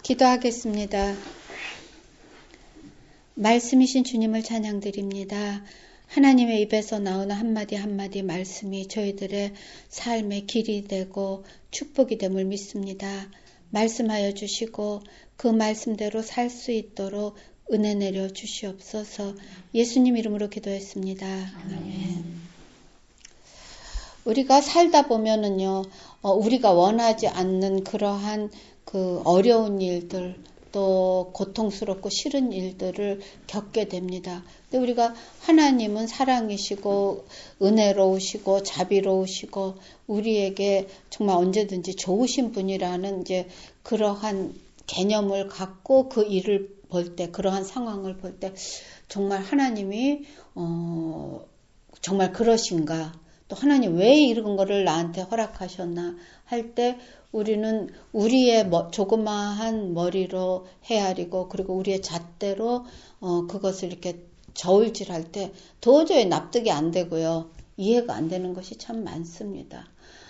기도하겠습니다. 말씀이신 주님을 찬양드립니다. 하나님의 입에서 나오는 한마디 한마디 말씀이 저희들의 삶의 길이 되고 축복이 됨을 믿습니다. 말씀하여 주시고 그 말씀대로 살 수 있도록 은혜 내려 주시옵소서. 예수님 이름으로 기도했습니다. 아멘. 우리가 살다 보면은요, 우리가 원하지 않는 그러한 그 어려운 일들, 또 고통스럽고 싫은 일들을 겪게 됩니다. 근데 우리가 하나님은 사랑이시고 은혜로우시고 자비로우시고 우리에게 정말 언제든지 좋으신 분이라는 이제 그러한 개념을 갖고 그 일을 볼 때, 그러한 상황을 볼 때 정말 하나님이 정말 그러신가? 또 하나님 왜 이런 거를 나한테 허락하셨나 할 때 우리는 우리의 조그마한 머리로 헤아리고 그리고 우리의 잣대로 그것을 이렇게 저울질할 때 도저히 납득이 안 되고요. 이해가 안 되는 것이 참 많습니다.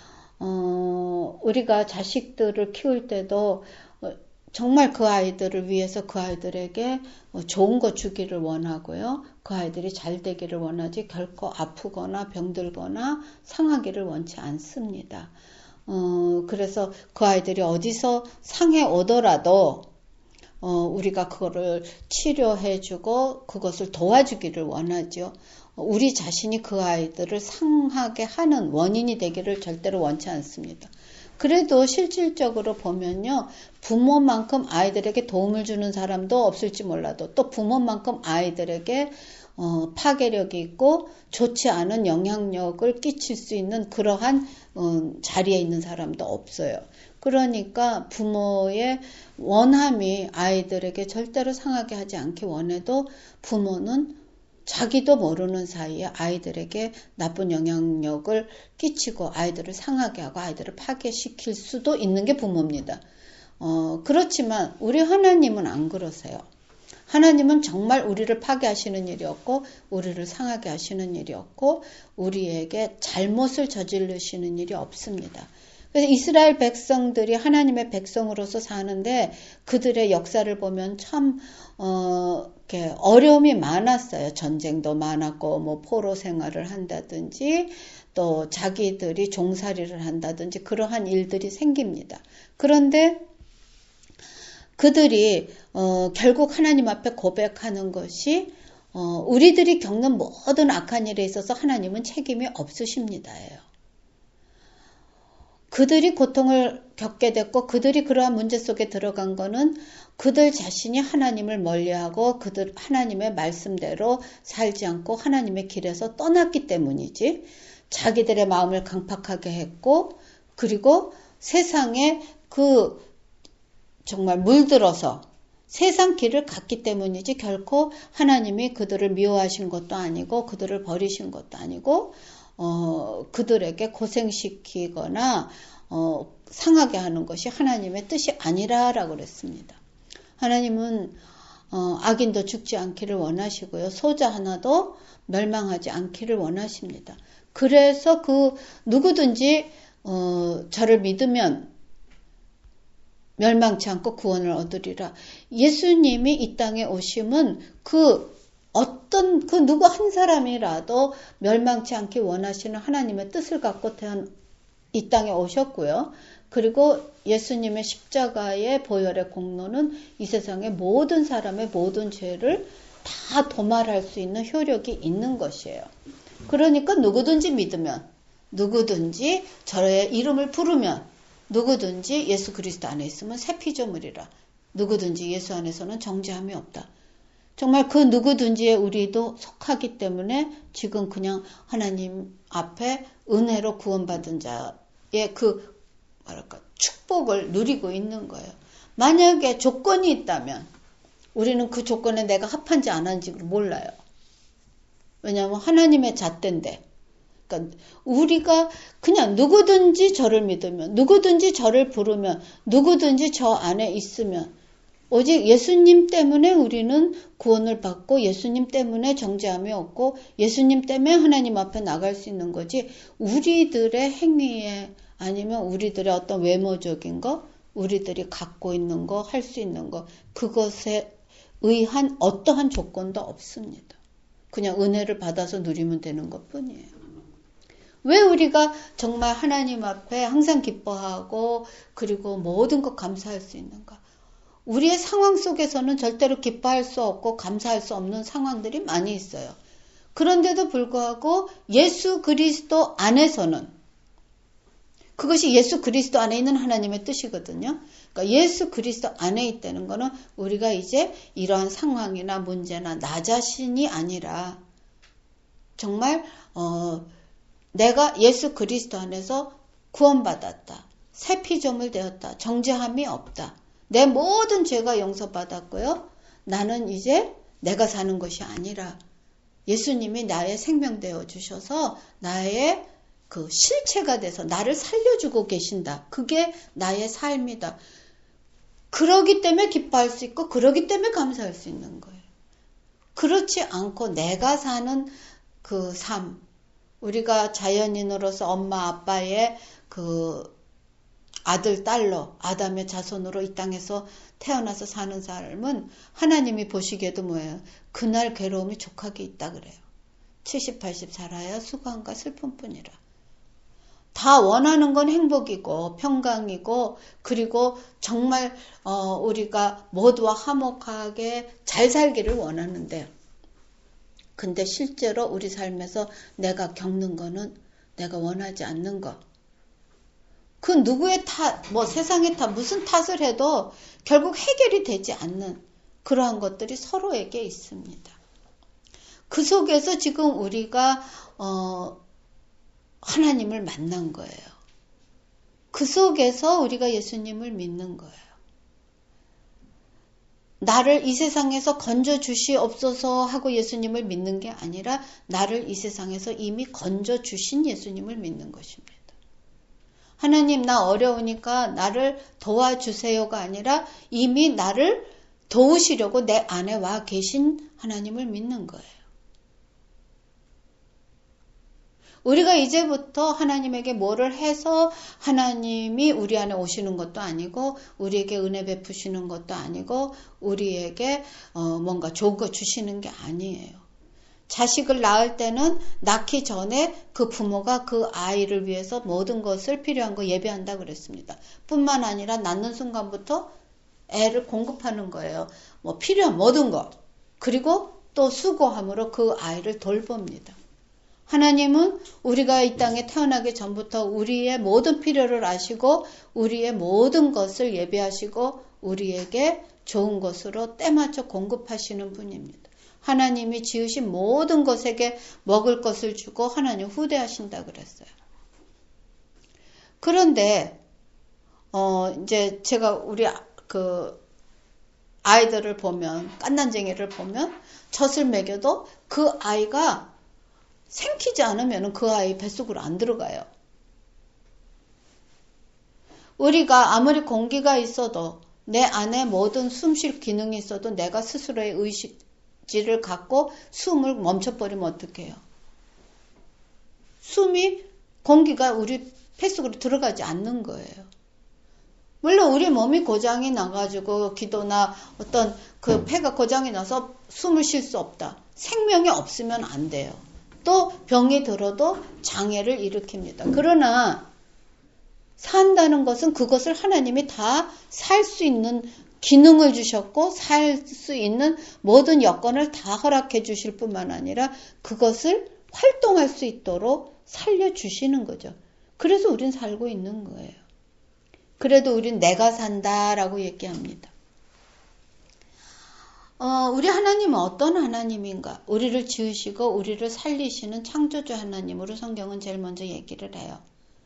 우리가 자식들을 키울 때도 정말 그 아이들을 위해서 그 아이들에게 좋은 거 주기를 원하고요. 그 아이들이 잘 되기를 원하지 결코 아프거나 병들거나 상하기를 원치 않습니다. 그래서 그 아이들이 어디서 상해 오더라도 우리가 그거를 치료해주고 그것을 도와주기를 원하죠. 우리 자신이 그 아이들을 상하게 하는 원인이 되기를 절대로 원치 않습니다. 그래도 실질적으로 보면요, 부모만큼 아이들에게 도움을 주는 사람도 없을지 몰라도 또 부모만큼 아이들에게 파괴력이 있고 좋지 않은 영향력을 끼칠 수 있는 그러한 자리에 있는 사람도 없어요. 그러니까 부모의 원함이 아이들에게 절대로 상하게 하지 않기 원해도 부모는 자기도 모르는 사이에 아이들에게 나쁜 영향력을 끼치고 아이들을 상하게 하고 아이들을 파괴시킬 수도 있는 게 부모입니다. 그렇지만 우리 하나님은 안 그러세요. 하나님은 정말 우리를 파괴하시는 일이 없고 우리를 상하게 하시는 일이 없고 우리에게 잘못을 저지르시는 일이 없습니다. 그래서 이스라엘 백성들이 하나님의 백성으로서 사는데 그들의 역사를 보면 참 이렇게 어려움이 많았어요. 전쟁도 많았고 뭐 포로 생활을 한다든지 또 자기들이 종살이를 한다든지 그러한 일들이 생깁니다. 그런데 그들이 결국 하나님 앞에 고백하는 것이 우리들이 겪는 모든 악한 일에 있어서 하나님은 책임이 없으십니다예요. 그들이 고통을 겪게 됐고 그들이 그러한 문제 속에 들어간 거는 그들 자신이 하나님을 멀리하고 그들 하나님의 말씀대로 살지 않고 하나님의 길에서 떠났기 때문이지 자기들의 마음을 강팍하게 했고 그리고 세상에 그 정말 물들어서 세상 길을 갔기 때문이지 결코 하나님이 그들을 미워하신 것도 아니고 그들을 버리신 것도 아니고 그들에게 고생시키거나 상하게 하는 것이 하나님의 뜻이 아니라라고 그랬습니다. 하나님은 악인도 죽지 않기를 원하시고요. 소자 하나도 멸망하지 않기를 원하십니다. 그래서 그 누구든지 저를 믿으면 멸망치 않고 구원을 얻으리라. 예수님이 이 땅에 오심은 어떤 그 누구 한 사람이라도 멸망치 않기 원하시는 하나님의 뜻을 갖고 이 땅에 오셨고요. 그리고 예수님의 십자가의 보혈의 공로는 이 세상의 모든 사람의 모든 죄를 다 도말할 수 있는 효력이 있는 것이에요. 그러니까 누구든지 믿으면, 누구든지 저의 이름을 부르면, 누구든지 예수 그리스도 안에 있으면 새 피조물이라. 누구든지 예수 안에서는 정죄함이 없다. 정말 그 누구든지에 우리도 속하기 때문에 지금 그냥 하나님 앞에 은혜로 구원받은 자의 축복을 누리고 있는 거예요. 만약에 조건이 있다면 우리는 그 조건에 내가 합한지 안 한지를 몰라요. 왜냐하면 하나님의 잣대인데. 그러니까 우리가 그냥 누구든지 저를 믿으면, 누구든지 저를 부르면, 누구든지 저 안에 있으면 오직 예수님 때문에 우리는 구원을 받고 예수님 때문에 정죄함이 없고 예수님 때문에 하나님 앞에 나갈 수 있는 거지 우리들의 행위에 아니면 우리들의 어떤 외모적인 거 우리들이 갖고 있는 거, 할 수 있는 거, 그것에 의한 어떠한 조건도 없습니다. 그냥 은혜를 받아서 누리면 되는 것 뿐이에요. 왜 우리가 정말 하나님 앞에 항상 기뻐하고 그리고 모든 것 감사할 수 있는가? 우리의 상황 속에서는 절대로 기뻐할 수 없고 감사할 수 없는 상황들이 많이 있어요. 그런데도 불구하고 예수 그리스도 안에서는, 그것이 예수 그리스도 안에 있는 하나님의 뜻이거든요. 그러니까 예수 그리스도 안에 있다는 거는 우리가 이제 이러한 상황이나 문제나 나 자신이 아니라 정말 내가 예수 그리스도 안에서 구원받았다. 새 피조물 되었다. 정죄함이 없다. 내 모든 죄가 용서받았고요. 나는 이제 내가 사는 것이 아니라 예수님이 나의 생명 되어 주셔서 나의 그 실체가 돼서 나를 살려주고 계신다. 그게 나의 삶이다. 그러기 때문에 기뻐할 수 있고 그러기 때문에 감사할 수 있는 거예요. 그렇지 않고 내가 사는 그 삶, 우리가 자연인으로서 엄마 아빠의 그 아들 딸로 아담의 자손으로 이 땅에서 태어나서 사는 삶은 하나님이 보시기에도 뭐예요? 그날 괴로움이 족하게 있다 그래요. 70, 80 살아야 수고함과 슬픔뿐이라. 다 원하는 건 행복이고 평강이고 그리고 정말 우리가 모두와 화목하게 잘 살기를 원하는데, 근데 실제로 우리 삶에서 내가 겪는 거는 내가 원하지 않는 거. 그 누구의 탓, 세상의 탓, 무슨 탓을 해도 결국 해결이 되지 않는 그러한 것들이 서로에게 있습니다. 그 속에서 지금 우리가 하나님을 만난 거예요. 그 속에서 우리가 예수님을 믿는 거예요. 나를 이 세상에서 건져주시옵소서 하고 예수님을 믿는 게 아니라 나를 이 세상에서 이미 건져주신 예수님을 믿는 것입니다. 하나님 나 어려우니까 나를 도와주세요가 아니라 이미 나를 도우시려고 내 안에 와 계신 하나님을 믿는 거예요. 우리가 이제부터 하나님에게 뭐를 해서 하나님이 우리 안에 오시는 것도 아니고 우리에게 은혜 베푸시는 것도 아니고 우리에게 뭔가 좋은 거 주시는 게 아니에요. 자식을 낳을 때는 낳기 전에 그 부모가 그 아이를 위해서 모든 것을 필요한 거 예배한다 그랬습니다. 뿐만 아니라 낳는 순간부터 애를 공급하는 거예요. 필요한 모든 거. 그리고 또 수고함으로 그 아이를 돌봅니다. 하나님은 우리가 이 땅에 태어나기 전부터 우리의 모든 필요를 아시고 우리의 모든 것을 예배하시고 우리에게 좋은 것으로 때맞춰 공급하시는 분입니다. 하나님이 지으신 모든 것에게 먹을 것을 주고 하나님 후대하신다 그랬어요. 그런데 이제 제가 우리 그 아이들을 보면, 깐난쟁이를 보면 젖을 먹여도 그 아이가 생기지 않으면 그 아이 뱃속으로 안 들어가요. 우리가 아무리 공기가 있어도 내 안에 모든 숨쉴 기능이 있어도 내가 스스로의 의지를 갖고 숨을 멈춰버리면 어떡해요? 공기가 우리 뱃속으로 들어가지 않는 거예요. 물론 우리 몸이 고장이 나가지고 기도나 어떤 그 폐가 고장이 나서 숨을 쉴 수 없다. 생명이 없으면 안 돼요. 또 병이 들어도 장애를 일으킵니다. 그러나 산다는 것은 그것을 하나님이 다 살 수 있는 기능을 주셨고 살 수 있는 모든 여건을 다 허락해 주실 뿐만 아니라 그것을 활동할 수 있도록 살려주시는 거죠. 그래서 우린 살고 있는 거예요. 그래도 우린 내가 산다라고 얘기합니다. 우리 하나님은 어떤 하나님인가? 우리를 지으시고 우리를 살리시는 창조주 하나님으로 성경은 제일 먼저 얘기를 해요.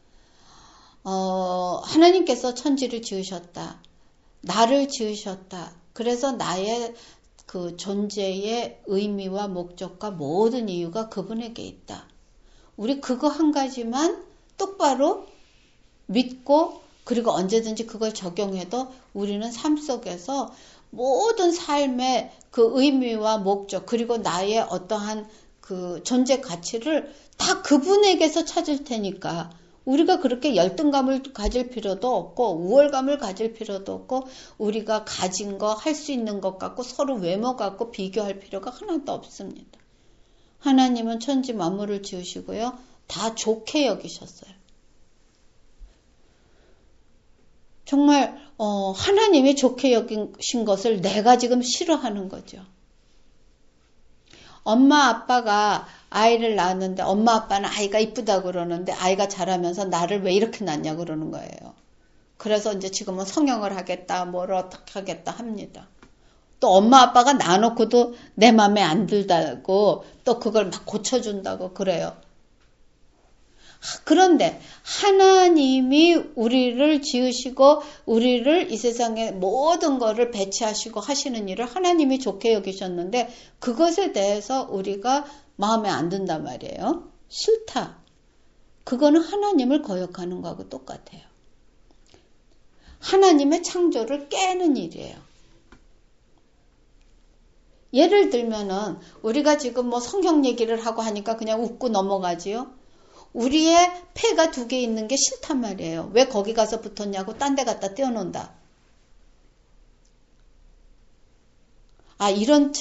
하나님께서 천지를 지으셨다. 나를 지으셨다. 그래서 나의 그 존재의 의미와 목적과 모든 이유가 그분에게 있다. 우리 그거 한 가지만 똑바로 믿고 그리고 언제든지 그걸 적용해도 우리는 삶 속에서 모든 삶의 그 의미와 목적 그리고 나의 어떠한 그 존재 가치를 다 그분에게서 찾을 테니까 우리가 그렇게 열등감을 가질 필요도 없고 우월감을 가질 필요도 없고 우리가 가진 거, 할 수 있는 것 갖고 서로 외모 갖고 비교할 필요가 하나도 없습니다. 하나님은 천지 만물을 지으시고요. 다 좋게 여기셨어요. 정말 하나님이 좋게 여기신 것을 내가 지금 싫어하는 거죠. 엄마 아빠가 아이를 낳았는데 엄마 아빠는 아이가 이쁘다 그러는데 아이가 자라면서 나를 왜 이렇게 낳냐 그러는 거예요. 그래서 이제 지금은 성형을 하겠다, 뭘 어떻게 하겠다 합니다. 또 엄마 아빠가 낳아놓고도 내 맘에 안 들다고 또 그걸 막 고쳐준다고 그래요. 그런데 하나님이 우리를 지으시고 우리를 이 세상에 모든 것을 배치하시고 하시는 일을 하나님이 좋게 여기셨는데 그것에 대해서 우리가 마음에 안 든단 말이에요. 싫다. 그거는 하나님을 거역하는 거하고 똑같아요. 하나님의 창조를 깨는 일이에요. 예를 들면은 우리가 지금 뭐 성경 얘기를 하고 하니까 그냥 웃고 넘어가지요. 우리의 폐가 2개 있는 게 싫단 말이에요. 왜 거기 가서 붙었냐고 딴 데 갖다 떼어놓는다. 이런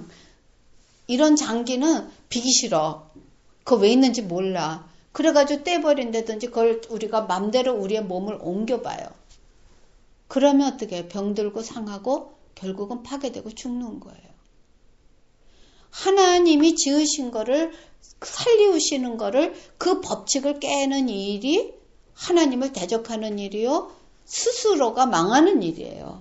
장기는 비기 싫어. 그거 왜 있는지 몰라. 그래가지고 떼버린다든지 그걸 우리가 맘대로 우리의 몸을 옮겨봐요. 그러면 어떻게 해요? 병들고 상하고 결국은 파괴되고 죽는 거예요. 하나님이 지으신 거를 살리우시는 거를 그 법칙을 깨는 일이 하나님을 대적하는 일이요. 스스로가 망하는 일이에요.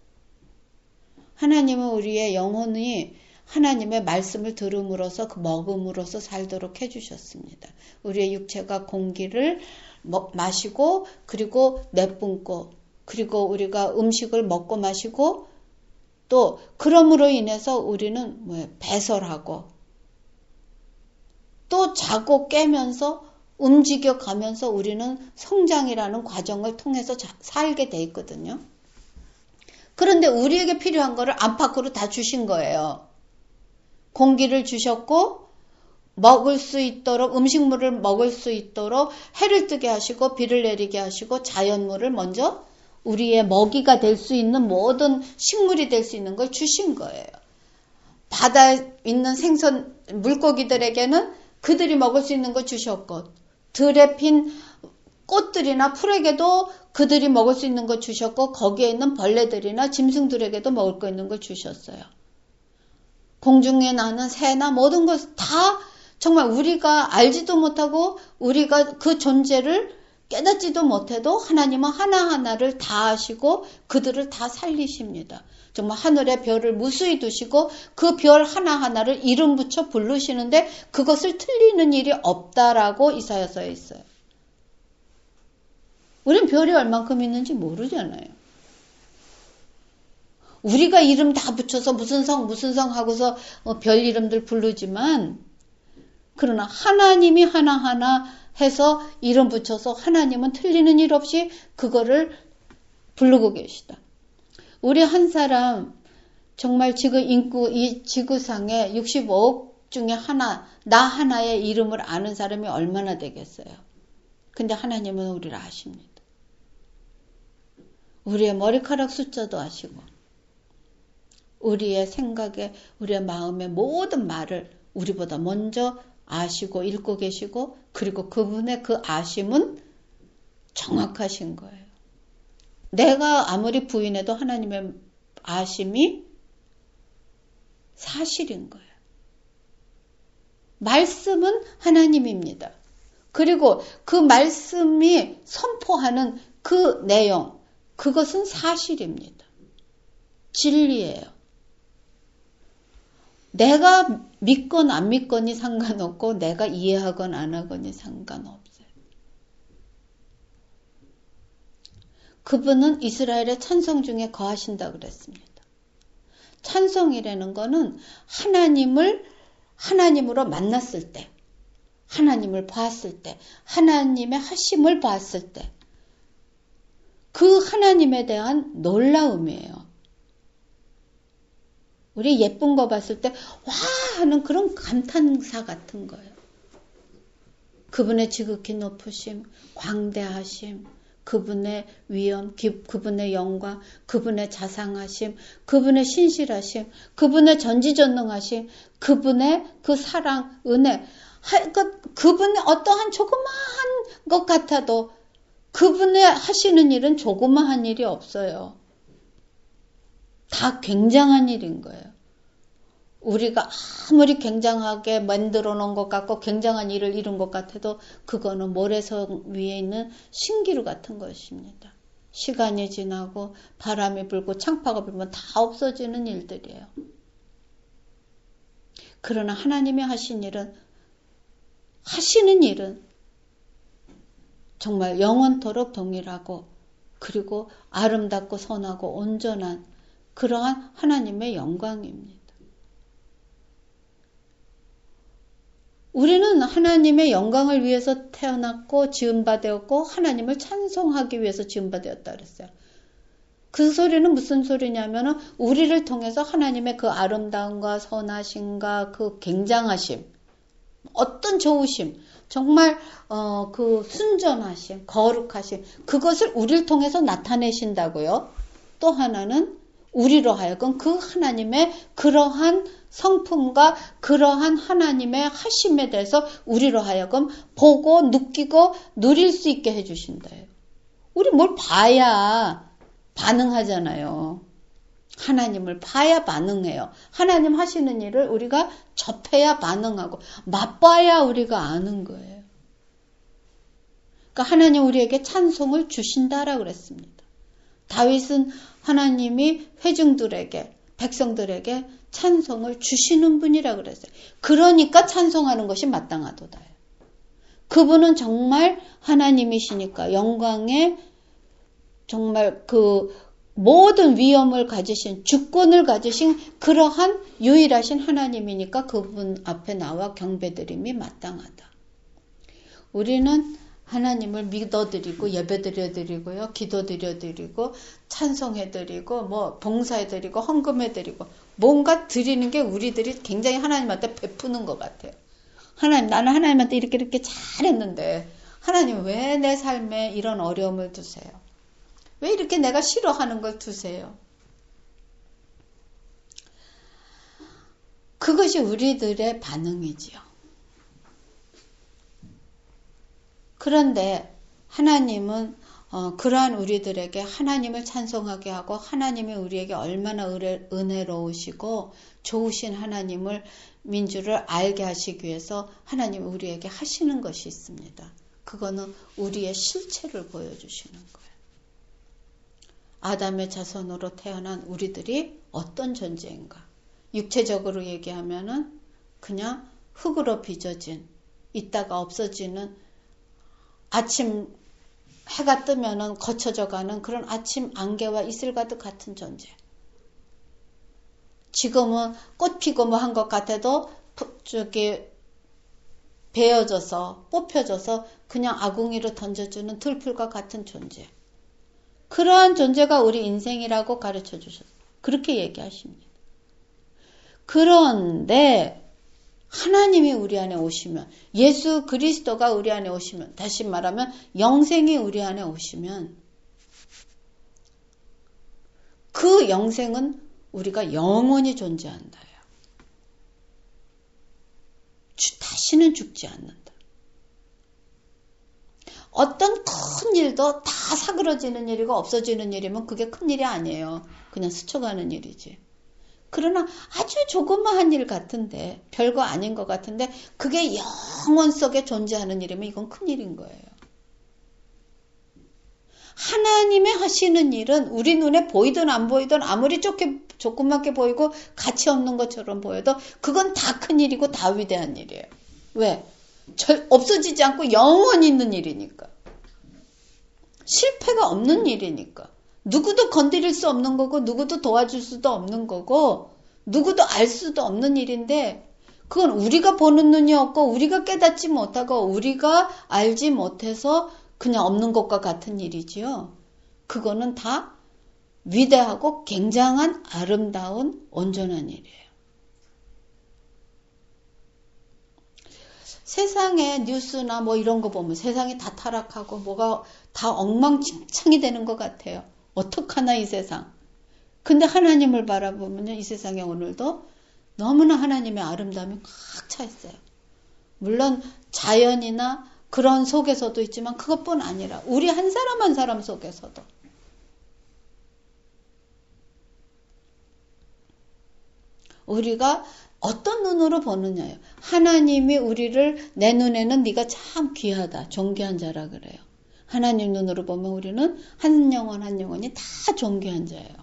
하나님은 우리의 영혼이 하나님의 말씀을 들음으로써 그 먹음으로써 살도록 해주셨습니다. 우리의 육체가 공기를 마시고 그리고 내뿜고 그리고 우리가 음식을 먹고 마시고 또 그럼으로 인해서 우리는 배설하고 또 자고 깨면서 움직여 가면서 우리는 성장이라는 과정을 통해서 살게 돼 있거든요. 그런데 우리에게 필요한 거를 안팎으로 다 주신 거예요. 공기를 주셨고 먹을 수 있도록 음식물을 먹을 수 있도록 해를 뜨게 하시고 비를 내리게 하시고 자연물을 먼저 우리의 먹이가 될 수 있는 모든 식물이 될 수 있는 걸 주신 거예요. 바다에 있는 생선 물고기들에게는 그들이 먹을 수 있는 걸 주셨고 들에 핀 꽃들이나 풀에게도 그들이 먹을 수 있는 걸 주셨고 거기에 있는 벌레들이나 짐승들에게도 먹을 거 있는 걸 주셨어요. 공중에 나는 새나 모든 것 다 정말 우리가 알지도 못하고 우리가 그 존재를 깨닫지도 못해도 하나님은 하나하나를 다 아시고 그들을 다 살리십니다. 정말 하늘의 별을 무수히 두시고 그 별 하나하나를 이름 붙여 부르시는데 그것을 틀리는 일이 없다라고 이사야서에 있어요. 우린 별이 얼만큼 있는지 모르잖아요. 우리가 이름 다 붙여서 무슨 성 하고서 별 이름들 부르지만 그러나 하나님이 하나하나 해서 이름 붙여서 하나님은 틀리는 일 없이 그거를 부르고 계시다. 우리 한 사람 정말 지금 인구 이 지구상에 65억 중에 나 하나의 이름을 아는 사람이 얼마나 되겠어요. 근데 하나님은 우리를 아십니다. 우리의 머리카락 숫자도 아시고 우리의 생각에 우리의 마음의 모든 말을 우리보다 먼저 아시고 읽고 계시고 그리고 그분의 그 아심은 정확하신 거예요. 내가 아무리 부인해도 하나님의 아심이 사실인 거예요. 말씀은 하나님입니다. 그리고 그 말씀이 선포하는 그 내용, 그것은 사실입니다. 진리예요. 내가 믿건 안 믿건이 상관없고 내가 이해하건 안 하건이 상관없어요. 그분은 이스라엘의 찬송 중에 거하신다고 그랬습니다. 찬송이라는 거는 하나님으로 만났을 때, 하나님을 봤을 때, 하나님의 하심을 봤을 때, 그 하나님에 대한 놀라움이에요. 우리 예쁜 거 봤을 때, 와! 하는 그런 감탄사 같은 거예요. 그분의 지극히 높으심, 광대하심, 그분의 위엄, 그분의 영광, 그분의 자상하심, 그분의 신실하심, 그분의 전지전능하심, 그분의 그 사랑, 은혜, 그분의 어떠한 조그마한 것 같아도 그분의 하시는 일은 조그마한 일이 없어요. 다 굉장한 일인 거예요. 우리가 아무리 굉장하게 만들어 놓은 것 같고 굉장한 일을 이룬 것 같아도 그거는 모래성 위에 있는 신기루 같은 것입니다. 시간이 지나고 바람이 불고 창파가 불면 다 없어지는 일들이에요. 그러나 하나님이 하시는 일은 정말 영원토록 동일하고 그리고 아름답고 선하고 온전한 그러한 하나님의 영광입니다. 우리는 하나님의 영광을 위해서 태어났고 지음받았고 하나님을 찬송하기 위해서 지음받았다 그랬어요. 그 소리는 무슨 소리냐면 우리를 통해서 하나님의 그 아름다움과 선하심과 그 굉장하심, 어떤 좋으심, 정말 그 순전하심, 거룩하심, 그것을 우리를 통해서 나타내신다고요. 또 하나는 우리로 하여금 그 하나님의 그러한 성품과 그러한 하나님의 하심에 대해서 우리로 하여금 보고 느끼고 누릴 수 있게 해주신다요. 우리 뭘 봐야 반응하잖아요. 하나님을 봐야 반응해요. 하나님 하시는 일을 우리가 접해야 반응하고 맛봐야 우리가 아는 거예요. 그러니까 하나님 우리에게 찬송을 주신다라고 그랬습니다. 다윗은 하나님이 회중들에게 백성들에게 찬송을 주시는 분이라고 그랬어요. 그러니까 찬송하는 것이 마땅하도다. 그분은 정말 하나님이시니까 영광의 정말 그 모든 위엄을 가지신 주권을 가지신 그러한 유일하신 하나님이니까 그분 앞에 나와 경배드림이 마땅하다. 우리는 하나님을 믿어드리고 예배드려드리고요, 기도드려드리고 찬송해드리고 뭐 봉사해드리고 헌금해드리고 뭔가 드리는 게 우리들이 굉장히 하나님한테 베푸는 것 같아요. 하나님, 나는 하나님한테 이렇게 잘했는데 하나님 왜 내 삶에 이런 어려움을 두세요? 왜 이렇게 내가 싫어하는 걸 두세요? 그것이 우리들의 반응이지요. 그런데 하나님은 그러한 우리들에게 하나님을 찬송하게 하고 하나님이 우리에게 얼마나 은혜로우시고 좋으신 하나님을 민주를 알게 하시기 위해서 하나님이 우리에게 하시는 것이 있습니다. 그거는 우리의 실체를 보여주시는 거예요. 아담의 자손으로 태어난 우리들이 어떤 존재인가? 육체적으로 얘기하면은 그냥 흙으로 빚어진, 있다가 없어지는 아침 해가 뜨면은 거쳐져 가는 그런 아침 안개와 이슬과도 같은 존재. 지금은 꽃 피고 뭐 한 것 같아도 저기 베어져서 뽑혀져서 그냥 아궁이로 던져주는 들풀과 같은 존재. 그러한 존재가 우리 인생이라고 가르쳐 주셨어요. 그렇게 얘기하십니다. 그런데 하나님이 우리 안에 오시면, 예수 그리스도가 우리 안에 오시면, 다시 말하면 영생이 우리 안에 오시면 그 영생은 우리가 영원히 존재한다요. 다시는 죽지 않는다. 어떤 큰 일도 다 사그러지는 일이고 없어지는 일이면 그게 큰 일이 아니에요. 그냥 스쳐가는 일이지. 그러나 아주 조그마한 일 같은데, 별거 아닌 것 같은데 그게 영원 속에 존재하는 일이면 이건 큰 일인 거예요. 하나님의 하시는 일은 우리 눈에 보이든 안 보이든 아무리 조그맣게 보이고 가치 없는 것처럼 보여도 그건 다 큰 일이고 다 위대한 일이에요. 왜? 없어지지 않고 영원히 있는 일이니까. 실패가 없는 일이니까. 누구도 건드릴 수 없는 거고 누구도 도와줄 수도 없는 거고 누구도 알 수도 없는 일인데 그건 우리가 보는 눈이 없고 우리가 깨닫지 못하고 우리가 알지 못해서 그냥 없는 것과 같은 일이지요. 그거는 다 위대하고 굉장한 아름다운 온전한 일이에요. 세상에 뉴스나 뭐 이런 거 보면 세상이 다 타락하고 뭐가 다 엉망진창이 되는 것 같아요. 어떡하나 이 세상. 근데 하나님을 바라보면요, 이 세상에 오늘도 너무나 하나님의 아름다움이 꽉 차 있어요. 물론 자연이나 그런 속에서도 있지만 그것뿐 아니라 우리 한 사람 한 사람 속에서도. 우리가 어떤 눈으로 보느냐요. 하나님이 우리를 내 눈에는 네가 참 귀하다, 존귀한 자라 그래요. 하나님 눈으로 보면 우리는 한 영혼 한 영혼이 다 존귀한 자예요.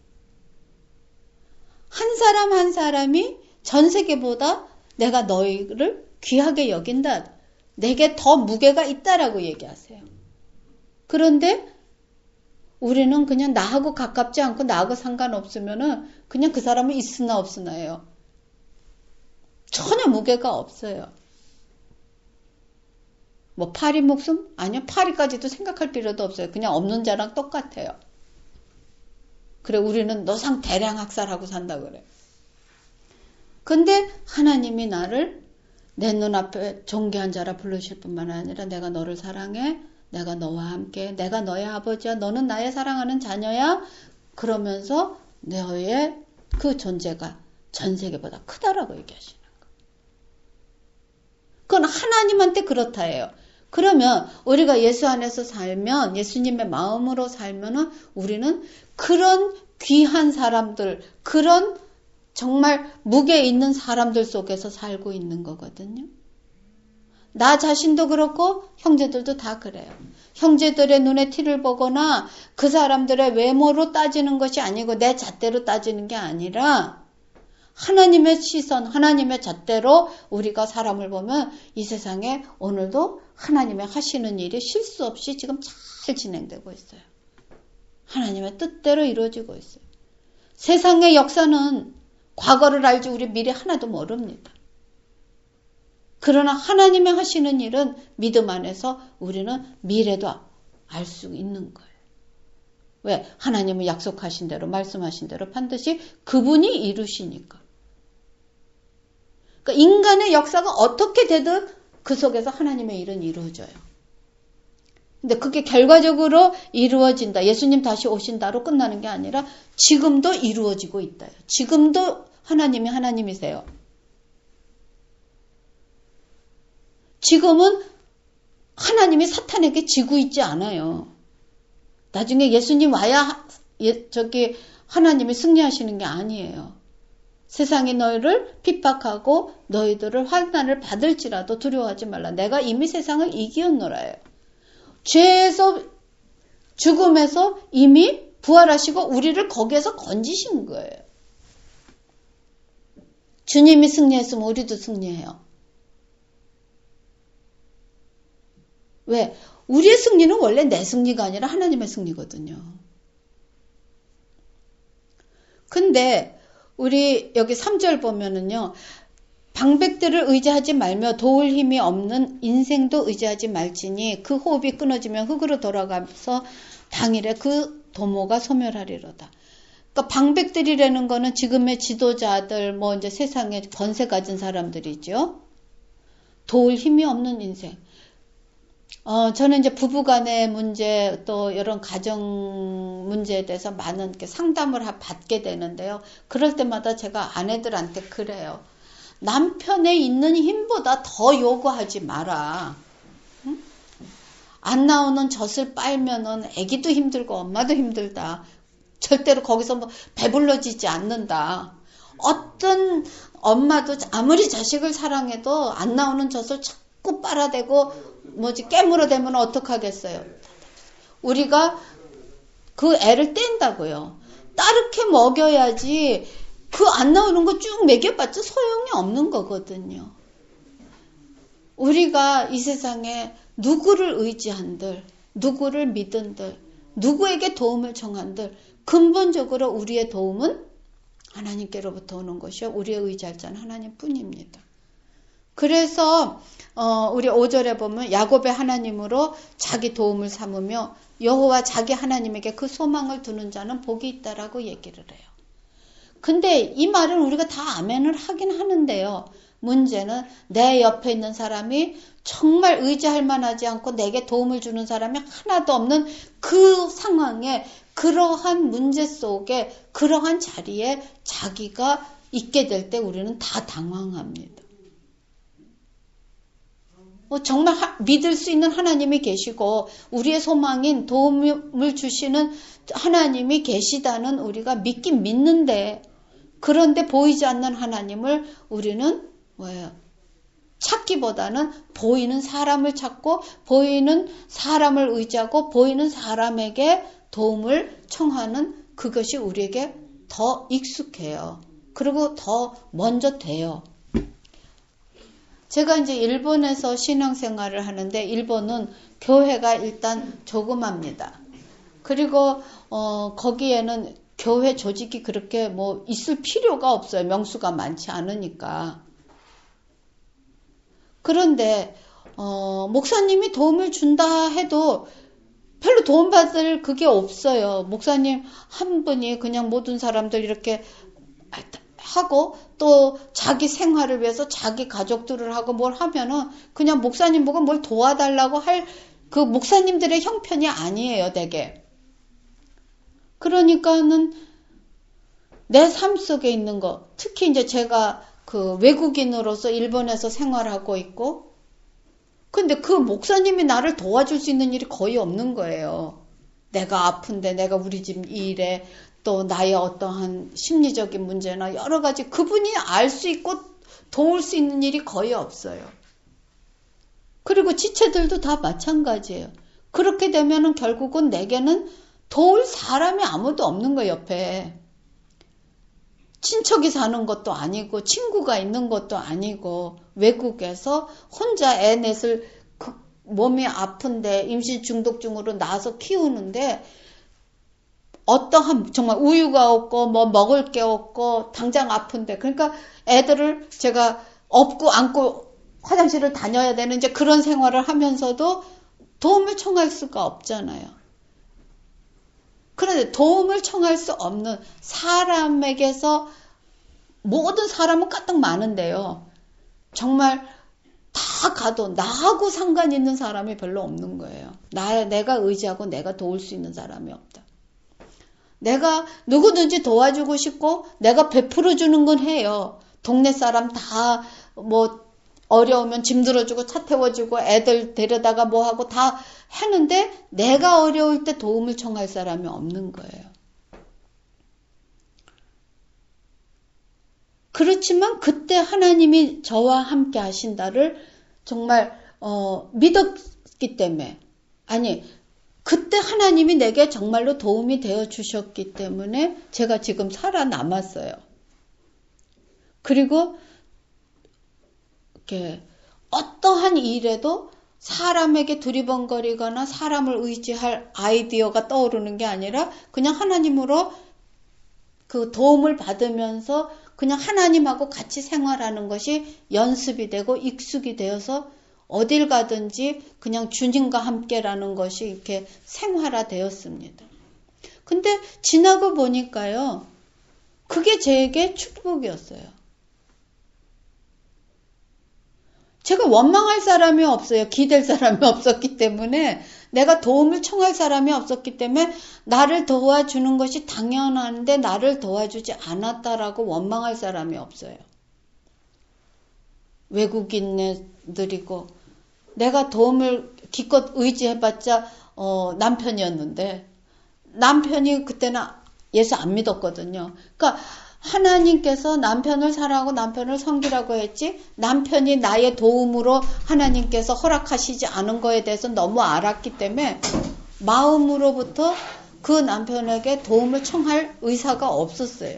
한 사람 한 사람이 전 세계보다 내가 너희를 귀하게 여긴다. 내게 더 무게가 있다라고 얘기하세요. 그런데 우리는 그냥 나하고 가깝지 않고 나하고 상관없으면은 그냥 그 사람은 있으나 없으나예요. 전혀 무게가 없어요. 뭐 파리 목숨? 아니요. 파리까지도 생각할 필요도 없어요. 그냥 없는 자랑 똑같아요. 그래 우리는 너상 대량 학살하고 산다 그래. 근데 하나님이 나를 내 눈앞에 존귀한 자라 부르실 뿐만 아니라 내가 너를 사랑해. 내가 너와 함께. 내가 너의 아버지야. 너는 나의 사랑하는 자녀야. 그러면서 너의 그 존재가 전 세계보다 크다라고 얘기하시는 거예요. 그건 하나님한테 그렇다 해요. 그러면 우리가 예수 안에서 살면 예수님의 마음으로 살면은 우리는 그런 귀한 사람들, 그런 정말 무게 있는 사람들 속에서 살고 있는 거거든요. 나 자신도 그렇고 형제들도 다 그래요. 형제들의 눈에 티를 보거나 그 사람들의 외모로 따지는 것이 아니고 내 잣대로 따지는 게 아니라 하나님의 시선, 하나님의 잣대로 우리가 사람을 보면 이 세상에 오늘도 하나님의 하시는 일이 실수 없이 지금 잘 진행되고 있어요. 하나님의 뜻대로 이루어지고 있어요. 세상의 역사는 과거를 알지 우리 미래 하나도 모릅니다. 그러나 하나님의 하시는 일은 믿음 안에서 우리는 미래도 알 수 있는 거예요. 왜? 하나님은 약속하신 대로 말씀하신 대로 반드시 그분이 이루시니까. 그러니까 인간의 역사가 어떻게 되든 그 속에서 하나님의 일은 이루어져요. 근데 그게 결과적으로 이루어진다. 예수님 다시 오신다로 끝나는 게 아니라 지금도 이루어지고 있다. 지금도 하나님이 하나님이세요. 지금은 하나님이 사탄에게 지고 있지 않아요. 나중에 예수님 와야 하나님이 승리하시는 게 아니에요. 세상이 너희를 핍박하고 너희들을 환난을 받을지라도 두려워하지 말라. 내가 이미 세상을 이기었노라요. 죄에서 죽음에서 이미 부활하시고 우리를 거기에서 건지신 거예요. 주님이 승리했으면 우리도 승리해요. 왜? 우리의 승리는 원래 내 승리가 아니라 하나님의 승리거든요. 근데 우리 여기 3절 보면은요. 방백들을 의지하지 말며 도울 힘이 없는 인생도 의지하지 말지니 그 호흡이 끊어지면 흙으로 돌아가서 당일에 그 도모가 소멸하리로다. 그러니까 방백들이라는 거는 지금의 지도자들, 뭐 이제 세상에 권세 가진 사람들이죠. 도울 힘이 없는 인생. 저는 이제 부부간의 문제 또 이런 가정 문제에 대해서 많은 이렇게 상담을 받게 되는데요. 그럴 때마다 제가 아내들한테 그래요. 남편에 있는 힘보다 더 요구하지 마라. 응? 안 나오는 젖을 빨면은 아기도 힘들고 엄마도 힘들다. 절대로 거기서 뭐 배불러지지 않는다. 어떤 엄마도 아무리 자식을 사랑해도 안 나오는 젖을 자꾸 빨아대고 깨물어대면 어떡하겠어요. 우리가 그 애를 뗀다고요. 따르게 먹여야지 그 안 나오는 거 쭉 먹여봤자 소용이 없는 거거든요. 우리가 이 세상에 누구를 의지한들, 누구를 믿은들, 누구에게 도움을 청한들 근본적으로 우리의 도움은 하나님께로부터 오는 것이요. 우리의 의지할 자는 하나님뿐입니다. 그래서 우리 5절에 보면 야곱의 하나님으로 자기 도움을 삼으며 여호와 자기 하나님에게 그 소망을 두는 자는 복이 있다라고 얘기를 해요. 근데 이 말은 우리가 다 아멘을 하긴 하는데요. 문제는 내 옆에 있는 사람이 정말 의지할 만하지 않고 내게 도움을 주는 사람이 하나도 없는 그 상황에, 그러한 문제 속에, 그러한 자리에 자기가 있게 될 때 우리는 다 당황합니다. 정말 믿을 수 있는 하나님이 계시고 우리의 소망인 도움을 주시는 하나님이 계시다는 우리가 믿긴 믿는데, 그런데 보이지 않는 하나님을 우리는 찾기보다는 보이는 사람을 찾고 보이는 사람을 의지하고 보이는 사람에게 도움을 청하는, 그것이 우리에게 더 익숙해요. 그리고 더 먼저 돼요. 제가 이제 일본에서 신앙생활을 하는데, 일본은 교회가 일단 조그맣니다. 그리고 거기에는 교회 조직이 그렇게 뭐 있을 필요가 없어요. 명수가 많지 않으니까. 그런데 목사님이 도움을 준다 해도 별로 도움받을 그게 없어요. 목사님 한 분이 그냥 모든 사람들 이렇게 하고 또 자기 생활을 위해서 자기 가족들을 하고 뭘 하면은 그냥 목사님 보고 뭘 도와달라고 할 그 목사님들의 형편이 아니에요, 되게. 그러니까는 내 삶 속에 있는 거, 특히 이제 제가 그 외국인으로서 일본에서 생활하고 있고, 근데 그 목사님이 나를 도와줄 수 있는 일이 거의 없는 거예요. 내가 아픈데 내가 우리 집 일에 또 나의 어떠한 심리적인 문제나 여러 가지 그분이 알 수 있고 도울 수 있는 일이 거의 없어요. 그리고 지체들도 다 마찬가지예요. 그렇게 되면은 결국은 내게는 도울 사람이 아무도 없는 거예요, 옆에. 친척이 사는 것도 아니고 친구가 있는 것도 아니고 외국에서 혼자 애 넷을 몸이 아픈데 임신 중독증으로 낳아서 키우는데 어떠한 정말 우유가 없고 뭐 먹을 게 없고 당장 아픈데, 그러니까 애들을 제가 업고 안고 화장실을 다녀야 되는 이제 그런 생활을 하면서도 도움을 청할 수가 없잖아요. 그런데 도움을 청할 수 없는 사람에게서, 모든 사람은 까딱 많은데요, 정말 다 가도 나하고 상관 있는 사람이 별로 없는 거예요. 내가 의지하고 내가 도울 수 있는 사람이 없다. 내가 누구든지 도와주고 싶고 내가 베풀어 주는 건 해요. 동네 사람 다 뭐 어려우면 짐 들어주고 차 태워주고 애들 데려다가 뭐 하고 다 하는데 내가 어려울 때 도움을 청할 사람이 없는 거예요. 그렇지만 그때 하나님이 저와 함께 하신다를 정말 믿었기 때문에, 아니 그때 하나님이 내게 정말로 도움이 되어 주셨기 때문에 제가 지금 살아남았어요. 그리고 이렇게 어떠한 일에도 사람에게 두리번거리거나 사람을 의지할 아이디어가 떠오르는 게 아니라 그냥 하나님으로 그 도움을 받으면서 그냥 하나님하고 같이 생활하는 것이 연습이 되고 익숙이 되어서 어딜 가든지 그냥 주님과 함께라는 것이 이렇게 생활화되었습니다. 근데 지나고 보니까요, 그게 제게 축복이었어요. 제가 원망할 사람이 없어요. 기댈 사람이 없었기 때문에, 내가 도움을 청할 사람이 없었기 때문에 나를 도와주는 것이 당연한데 나를 도와주지 않았다라고 원망할 사람이 없어요. 외국인들이고 내가 도움을 기껏 의지해봤자 남편이었는데, 남편이 그때는 예수 안 믿었거든요. 그러니까 하나님께서 남편을 사랑하고 남편을 섬기라고 했지, 남편이 나의 도움으로 하나님께서 허락하시지 않은 거에 대해서 너무 알았기 때문에 마음으로부터 그 남편에게 도움을 청할 의사가 없었어요.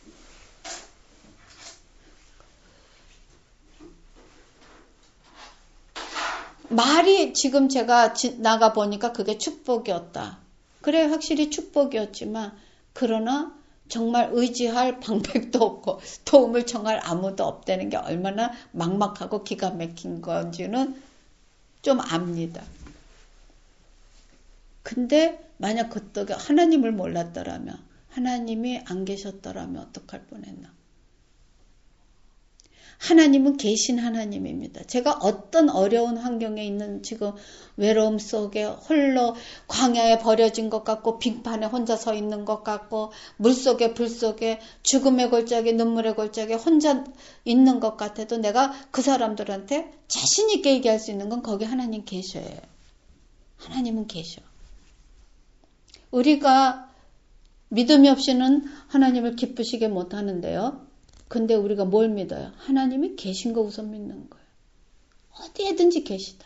말이 지금 제가 나가 보니까 그게 축복이었다. 그래, 확실히 축복이었지만, 그러나 정말 의지할 방법도 없고 도움을 청할 아무도 없다는 게 얼마나 막막하고 기가 막힌 건지는 좀 압니다. 근데 만약 그때 하나님을 몰랐더라면, 하나님이 안 계셨더라면 어떡할 뻔했나. 하나님은 계신 하나님입니다. 제가 어떤 어려운 환경에 있는 지금 외로움 속에 홀로 광야에 버려진 것 같고 빙판에 혼자 서 있는 것 같고 물속에 불속에 죽음의 골짜기 눈물의 골짜기에 혼자 있는 것 같아도 내가 그 사람들한테 자신 있게 얘기할 수 있는 건 거기 하나님 계셔요. 하나님은 계셔. 우리가 믿음이 없이는 하나님을 기쁘시게 못하는데요. 근데 우리가 뭘 믿어요? 하나님이 계신 거 우선 믿는 거예요. 어디에든지 계시다.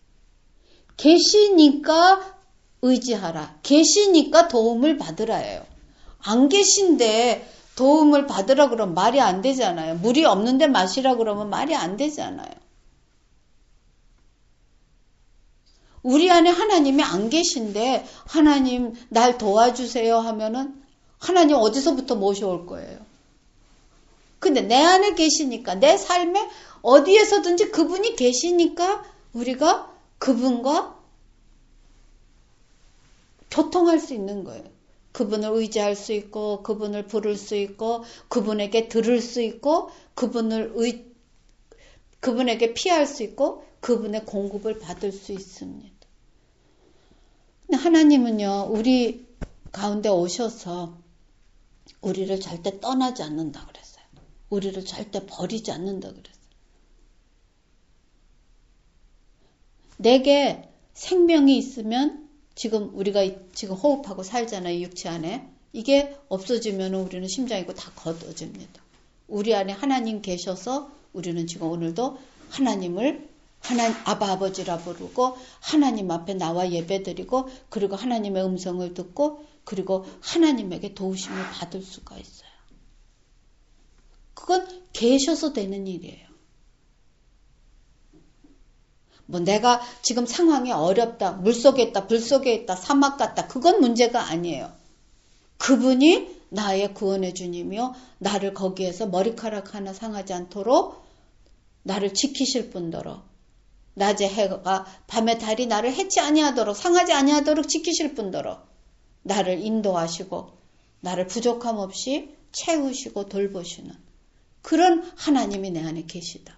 계시니까 의지하라. 계시니까 도움을 받으라예요. 안 계신데 도움을 받으라 그러면 말이 안 되잖아요. 물이 없는데 마시라 그러면 말이 안 되잖아요. 우리 안에 하나님이 안 계신데 하나님 날 도와주세요 하면은 하나님 어디서부터 모셔올 거예요. 근데 내 안에 계시니까 내 삶에 어디에서든지 그분이 계시니까 우리가 그분과 교통할 수 있는 거예요. 그분을 의지할 수 있고 그분을 부를 수 있고 그분에게 들을 수 있고 그분에게 피할 수 있고 그분의 공급을 받을 수 있습니다. 근데 하나님은요, 우리 가운데 오셔서 우리를 절대 떠나지 않는다 그랬어요. 우리를 절대 버리지 않는다 그랬어요. 내게 생명이 있으면 우리가 지금 호흡하고 살잖아요. 육체 안에. 이게 없어지면 우리는 심장이고 다 걷어집니다. 우리 안에 하나님 계셔서 우리는 지금 오늘도 하나님을 아바 아버지라 부르고 하나님 앞에 나와 예배드리고 그리고 하나님의 음성을 듣고 그리고 하나님에게 도우심을 받을 수가 있어요. 그건 계셔서 되는 일이에요. 뭐 내가 지금 상황이 어렵다, 물속에 있다, 불속에 있다, 사막 같다, 그건 문제가 아니에요. 그분이 나의 구원의 주님이요, 나를 거기에서 머리카락 하나 상하지 않도록 나를 지키실 뿐더러 낮에 해가 밤에 달이 나를 해치 아니하도록 상하지 아니하도록 지키실 뿐더러 나를 인도하시고 나를 부족함 없이 채우시고 돌보시는 그런 하나님이 내 안에 계시다.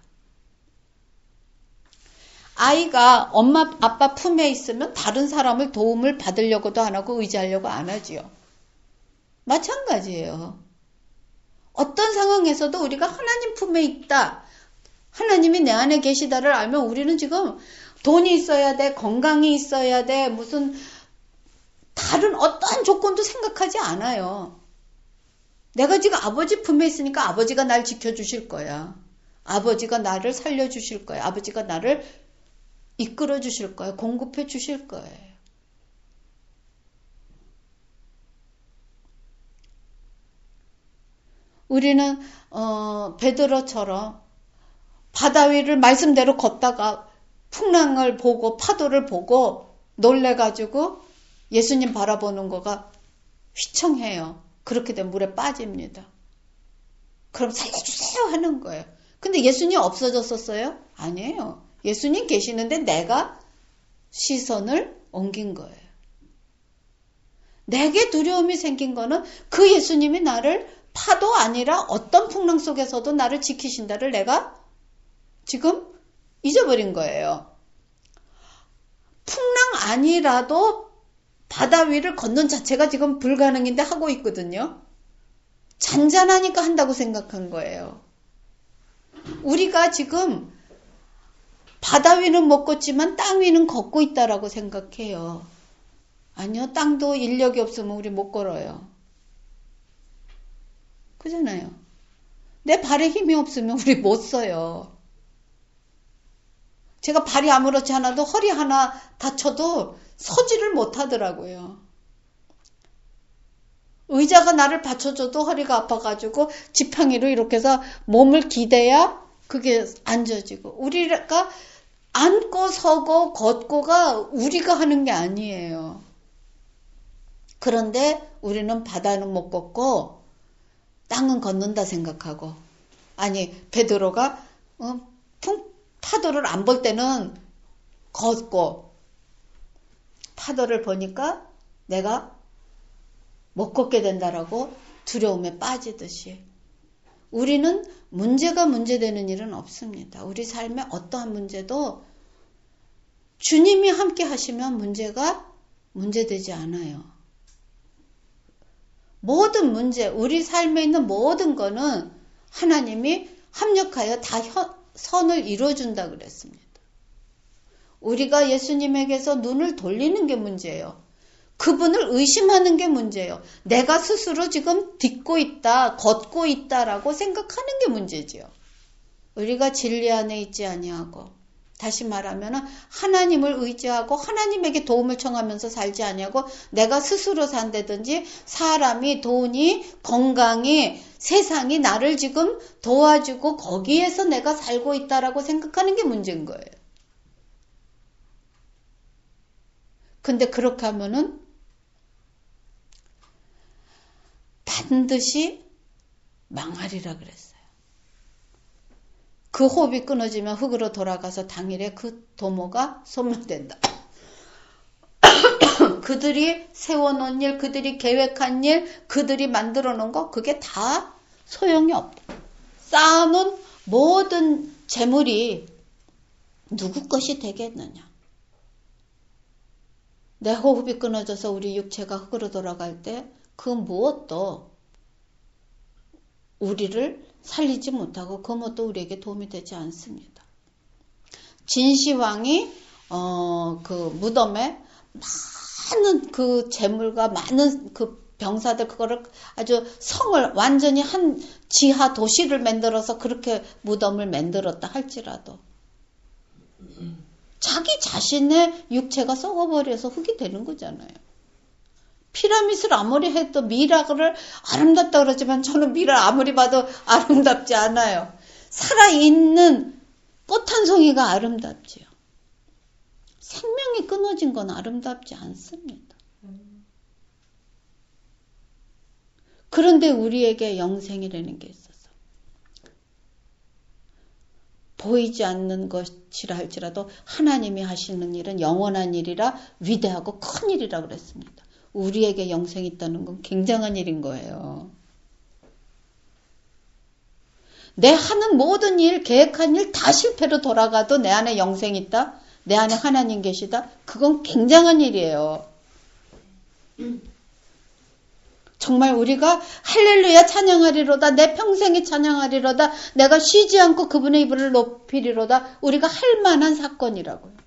아이가 엄마 아빠 품에 있으면 다른 사람을 도움을 받으려고도 안 하고 의지하려고 안 하지요. 마찬가지예요. 어떤 상황에서도 우리가 하나님 품에 있다. 하나님이 내 안에 계시다를 알면 우리는 지금 돈이 있어야 돼, 건강이 있어야 돼, 무슨 다른 어떠한 조건도 생각하지 않아요. 내가 지금 아버지 품에 있으니까 아버지가 날 지켜주실 거야. 아버지가 나를 살려주실 거야. 아버지가 나를 이끌어 주실 거예요. 공급해 주실 거예요. 우리는 베드로처럼 바다 위를 말씀대로 걷다가 풍랑을 보고 파도를 보고 놀래가지고 예수님 바라보는 거가 휘청해요. 그렇게 되면 물에 빠집니다. 그럼 살려주세요 하는 거예요. 근데 예수님 없어졌었어요? 아니에요. 예수님 계시는데 내가 시선을 옮긴 거예요. 내게 두려움이 생긴 거는 그 예수님이 나를 파도 아니라 어떤 풍랑 속에서도 나를 지키신다를 내가 지금 잊어버린 거예요. 풍랑 아니라도 바다 위를 걷는 자체가 지금 불가능인데 하고 있거든요. 잔잔하니까 한다고 생각한 거예요. 우리가 지금 바다 위는 못 걷지만 땅 위는 걷고 있다라고 생각해요. 아니요, 땅도 인력이 없으면 우리 못 걸어요. 그잖아요. 내 발에 힘이 없으면 우리 못 써요. 제가 발이 아무렇지 않아도 허리 하나 다쳐도 서지를 못 하더라고요. 의자가 나를 받쳐줘도 허리가 아파가지고 지팡이로 이렇게 해서 몸을 기대야 그게 앉아지고. 우리가 앉고 서고 걷고가 우리가 하는 게 아니에요. 그런데 우리는 바다는 못 걷고 땅은 걷는다 생각하고, 아니 베드로가 파도를 안 볼 때는 걷고 파도를 보니까 내가 못 걷게 된다라고 두려움에 빠지듯이 우리는 문제가 문제되는 일은 없습니다. 우리 삶의 어떠한 문제도 주님이 함께 하시면 문제가 문제되지 않아요. 모든 문제, 우리 삶에 있는 모든 거는 하나님이 합력하여 다 선을 이루어준다 그랬습니다. 우리가 예수님에게서 눈을 돌리는 게 문제예요. 그분을 의심하는 게 문제예요. 내가 스스로 지금 딛고 있다, 걷고 있다라고 생각하는 게 문제지요. 우리가 진리 안에 있지 아니하고, 다시 말하면 하나님을 의지하고 하나님에게 도움을 청하면서 살지 아니하고 내가 스스로 산다든지 사람이, 돈이, 건강이, 세상이 나를 지금 도와주고 거기에서 내가 살고 있다라고 생각하는 게 문제인 거예요. 근데 그렇게 하면은 반드시 망하리라 그랬어요. 그 호흡이 끊어지면 흙으로 돌아가서 당일에 그 도모가 소멸된다. 그들이 세워놓은 일, 그들이 계획한 일, 그들이 만들어 놓은 거, 그게 다 소용이 없다. 쌓아놓은 모든 재물이 누구 것이 되겠느냐. 내 호흡이 끊어져서 우리 육체가 흙으로 돌아갈 때 그 무엇도 우리를 살리지 못하고 그 무엇도 우리에게 도움이 되지 않습니다. 진시황이 그 무덤에 많은 그 재물과 많은 그 병사들 그거를 아주 성을 완전히 한 지하 도시를 만들어서 그렇게 무덤을 만들었다 할지라도 자기 자신의 육체가 썩어버려서 흙이 되는 거잖아요. 피라밋을 아무리 해도 미라클을 아름답다 그러지만 저는 미라 아무리 봐도 아름답지 않아요. 살아있는 꽃 한 송이가 아름답지요. 생명이 끊어진 건 아름답지 않습니다. 그런데 우리에게 영생이라는 게 있어서 보이지 않는 것이라 할지라도 하나님이 하시는 일은 영원한 일이라 위대하고 큰 일이라 그랬습니다. 우리에게 영생이 있다는 건 굉장한 일인 거예요. 내 하는 모든 일, 계획한 일 다 실패로 돌아가도 내 안에 영생이 있다? 내 안에 하나님 계시다? 그건 굉장한 일이에요. 정말 우리가 할렐루야 찬양하리로다, 내 평생에 찬양하리로다, 내가 쉬지 않고 그분의 이름을 높이리로다, 우리가 할 만한 사건이라고요.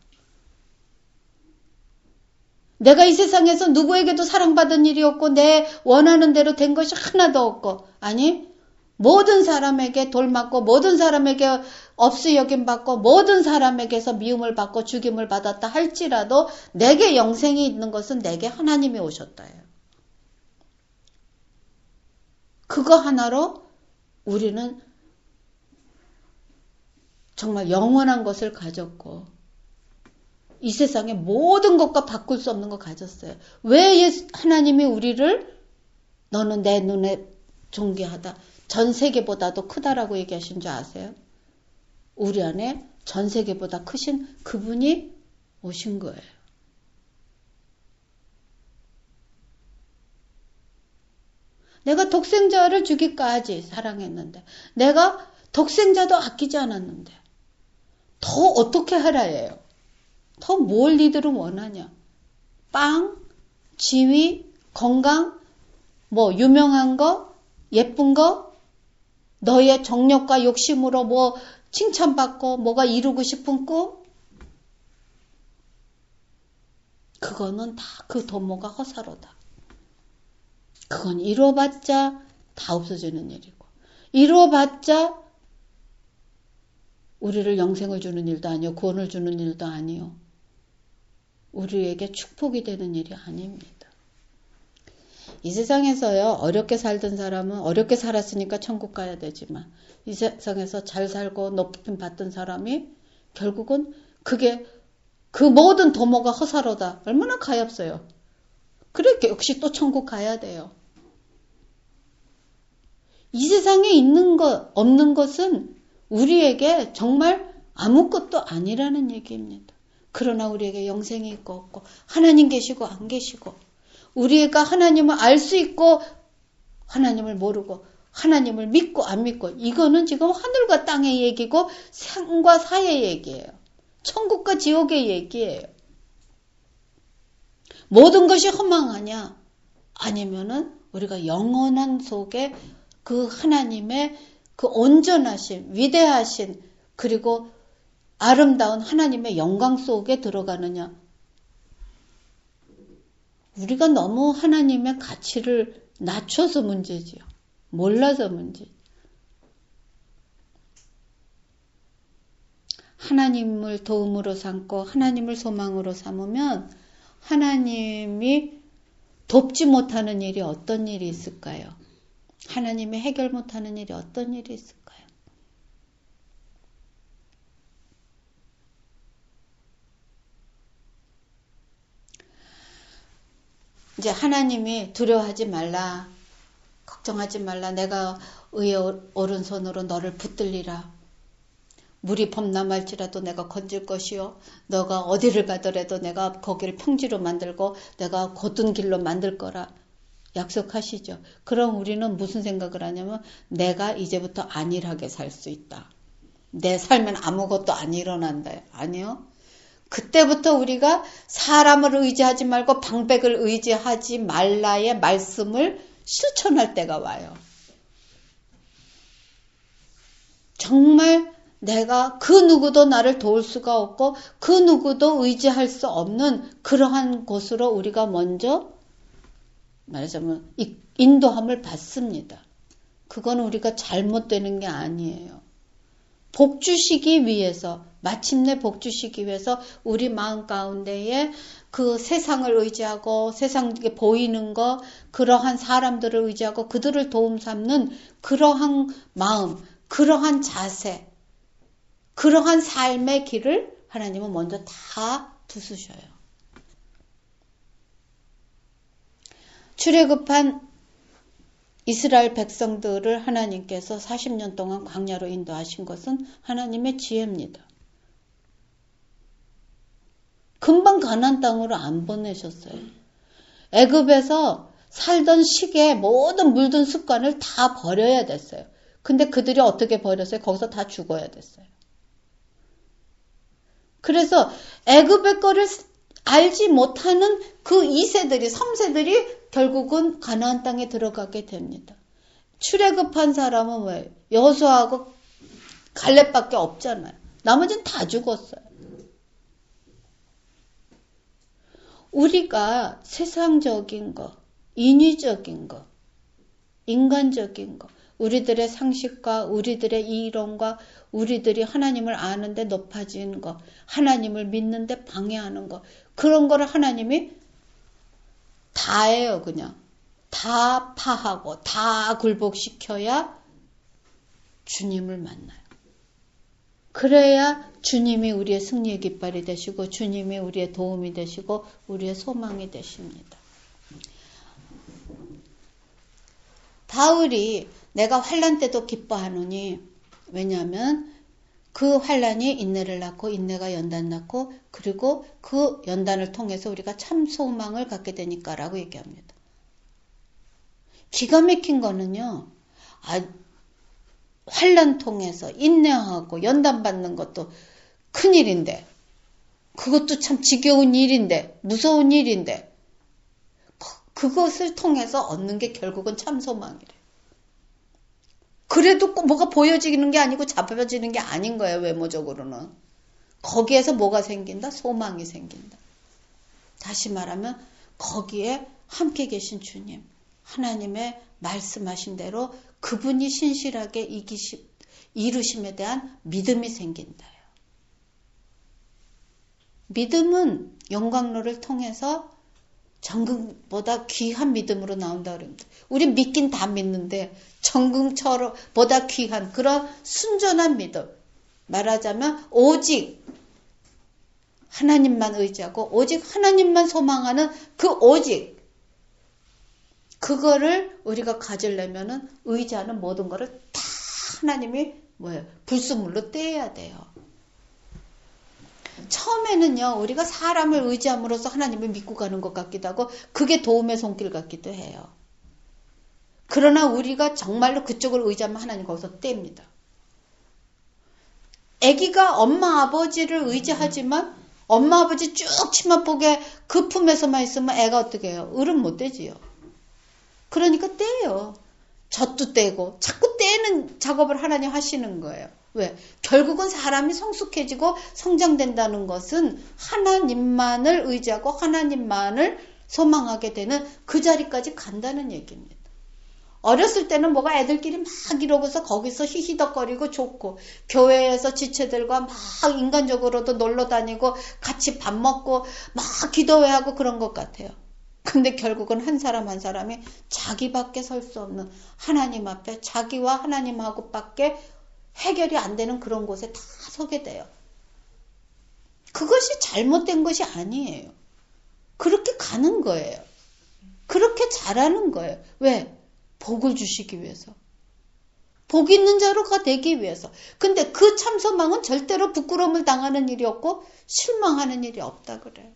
내가 이 세상에서 누구에게도 사랑받은 일이 없고 내 원하는 대로 된 것이 하나도 없고, 아니 모든 사람에게 돌맞고 모든 사람에게 없이 여김받고 모든 사람에게서 미움을 받고 죽임을 받았다 할지라도 내게 영생이 있는 것은 내게 하나님이 오셨다 해요. 그거 하나로 우리는 정말 영원한 것을 가졌고 이 세상의 모든 것과 바꿀 수 없는 거 가졌어요. 왜 하나님이 우리를 너는 내 눈에 존귀하다. 전 세계보다도 크다라고 얘기하신 줄 아세요? 우리 안에 전 세계보다 크신 그분이 오신 거예요. 내가 독생자를 주기까지 사랑했는데 내가 독생자도 아끼지 않았는데 더 어떻게 하라 해요? 더 뭘 니들은 원하냐? 빵, 지위, 건강, 뭐 유명한 거, 예쁜 거, 너의 정력과 욕심으로 뭐 칭찬받고 뭐가 이루고 싶은 꿈? 그거는 다 그 도모가 허사로다. 그건 이루어봤자 다 없어지는 일이고 이루어봤자 우리를 영생을 주는 일도 아니요 구원을 주는 일도 아니요 우리에게 축복이 되는 일이 아닙니다. 이 세상에서요 어렵게 살던 사람은 어렵게 살았으니까 천국 가야 되지만 이 세상에서 잘 살고 높임 받던 사람이 결국은 그게 그 모든 도모가 허사로다. 얼마나 가엾어요. 그래 역시 또 천국 가야 돼요. 이 세상에 있는 것 없는 것은 우리에게 정말 아무것도 아니라는 얘기입니다. 그러나 우리에게 영생이 있고 없고 하나님 계시고 안 계시고 우리가 하나님을 알 수 있고 하나님을 모르고 하나님을 믿고 안 믿고, 이거는 지금 하늘과 땅의 얘기고 생과 사의 얘기예요. 천국과 지옥의 얘기예요. 모든 것이 허망하냐? 아니면은 우리가 영원한 속에 그 하나님의 그 온전하신, 위대하신, 그리고 아름다운 하나님의 영광 속에 들어가느냐? 우리가 너무 하나님의 가치를 낮춰서 문제지요. 몰라서 문제. 하나님을 도움으로 삼고 하나님을 소망으로 삼으면 하나님이 돕지 못하는 일이 어떤 일이 있을까요? 하나님이 해결 못하는 일이 어떤 일이 있을까요? 이제 하나님이 두려워하지 말라, 걱정하지 말라, 내가 의의 오른손으로 너를 붙들리라, 물이 범람할지라도 내가 건질 것이요, 너가 어디를 가더라도 내가 거기를 평지로 만들고 내가 곧은 길로 만들 거라 약속하시죠. 그럼 우리는 무슨 생각을 하냐면 내가 이제부터 안일하게 살 수 있다. 내 삶엔 아무것도 안 일어난다. 아니요. 그때부터 우리가 사람을 의지하지 말고 방백을 의지하지 말라의 말씀을 실천할 때가 와요. 정말 내가 그 누구도 나를 도울 수가 없고 그 누구도 의지할 수 없는 그러한 곳으로 우리가 먼저 말하자면 인도함을 받습니다. 그건 우리가 잘못되는 게 아니에요. 복주시기 위해서, 마침내 복주시기 위해서 우리 마음 가운데에 그 세상을 의지하고 세상에 보이는 거, 그러한 사람들을 의지하고 그들을 도움 삼는 그러한 마음, 그러한 자세, 그러한 삶의 길을 하나님은 먼저 다 부수셔요. 출애굽한 이스라엘 백성들을 하나님께서 40년 동안 광야로 인도하신 것은 하나님의 지혜입니다. 금방 가나안 땅으로 안 보내셨어요. 애굽에서 살던 시기에 모든 물든 습관을 다 버려야 됐어요. 근데 그들이 어떻게 버렸어요? 거기서 다 죽어야 됐어요. 그래서 애굽의 거를 알지 못하는 그 2세들이, 3세들이 결국은 가나안 땅에 들어가게 됩니다. 출애굽한 사람은 왜? 여호수아하고 갈렙밖에 없잖아요. 나머지는 다 죽었어요. 우리가 세상적인 거, 인위적인 거, 인간적인 거, 우리들의 상식과 우리들의 이론과 우리들이 하나님을 아는데 높아지는 거, 하나님을 믿는데 방해하는 거, 그런 거를 하나님이 다 해요. 그냥 다 파하고 다 굴복시켜야 주님을 만나요. 그래야 주님이 우리의 승리의 깃발이 되시고 주님이 우리의 도움이 되시고 우리의 소망이 되십니다. 바울이 내가 환난 때도 기뻐하노니, 왜냐하면 그 환난이 인내를 낳고 인내가 연단 낳고 그리고 그 연단을 통해서 우리가 참 소망을 갖게 되니까 라고 얘기합니다. 기가 막힌 거는요, 환난 통해서 인내하고 연단 받는 것도 큰일인데, 그것도 참 지겨운 일인데, 무서운 일인데, 그것을 통해서 얻는 게 결국은 참 소망이래요. 그래도 꼭 뭐가 보여지는 게 아니고 잡혀지는 게 아닌 거예요, 외모적으로는. 거기에서 뭐가 생긴다? 소망이 생긴다. 다시 말하면 거기에 함께 계신 주님, 하나님의 말씀하신 대로 그분이 신실하게 이루심에 대한 믿음이 생긴다요. 믿음은 영광로를 통해서 정금보다 귀한 믿음으로 나온다 그럽니다. 우리 믿긴 다 믿는데 정금처럼 보다 귀한 그런 순전한 믿음, 말하자면 오직 하나님만 의지하고 오직 하나님만 소망하는 그 오직, 그거를 우리가 가지려면은 의지하는 모든 거를 다 하나님이 불순물로 떼야 돼요. 처음에는요, 우리가 사람을 의지함으로써 하나님을 믿고 가는 것 같기도 하고 그게 도움의 손길 같기도 해요. 그러나 우리가 정말로 그쪽을 의지하면 하나님 거기서 뗍니다. 아기가 엄마 아버지를 의지하지만 엄마 아버지 쭉 치마폭에 그 품에서만 있으면 애가 어떻게 해요? 어른 못 되지요. 그러니까 떼요. 젖도 떼고 자꾸 떼는 작업을 하나님 하시는 거예요. 왜? 결국은 사람이 성숙해지고 성장된다는 것은 하나님만을 의지하고 하나님만을 소망하게 되는 그 자리까지 간다는 얘기입니다. 어렸을 때는 뭐가 애들끼리 막 이러고서 거기서 히히덕거리고 좋고 교회에서 지체들과 막 인간적으로도 놀러 다니고 같이 밥 먹고 막 기도회하고 그런 것 같아요. 근데 결국은 한 사람 한 사람이 자기밖에 설 수 없는 하나님 앞에 자기와 하나님하고 밖에 해결이 안 되는 그런 곳에 다 서게 돼요. 그것이 잘못된 것이 아니에요. 그렇게 가는 거예요. 그렇게 자라는 거예요. 왜? 복을 주시기 위해서. 복 있는 자로가 되기 위해서. 근데 그 참소망은 절대로 부끄러움을 당하는 일이 없고 실망하는 일이 없다 그래요.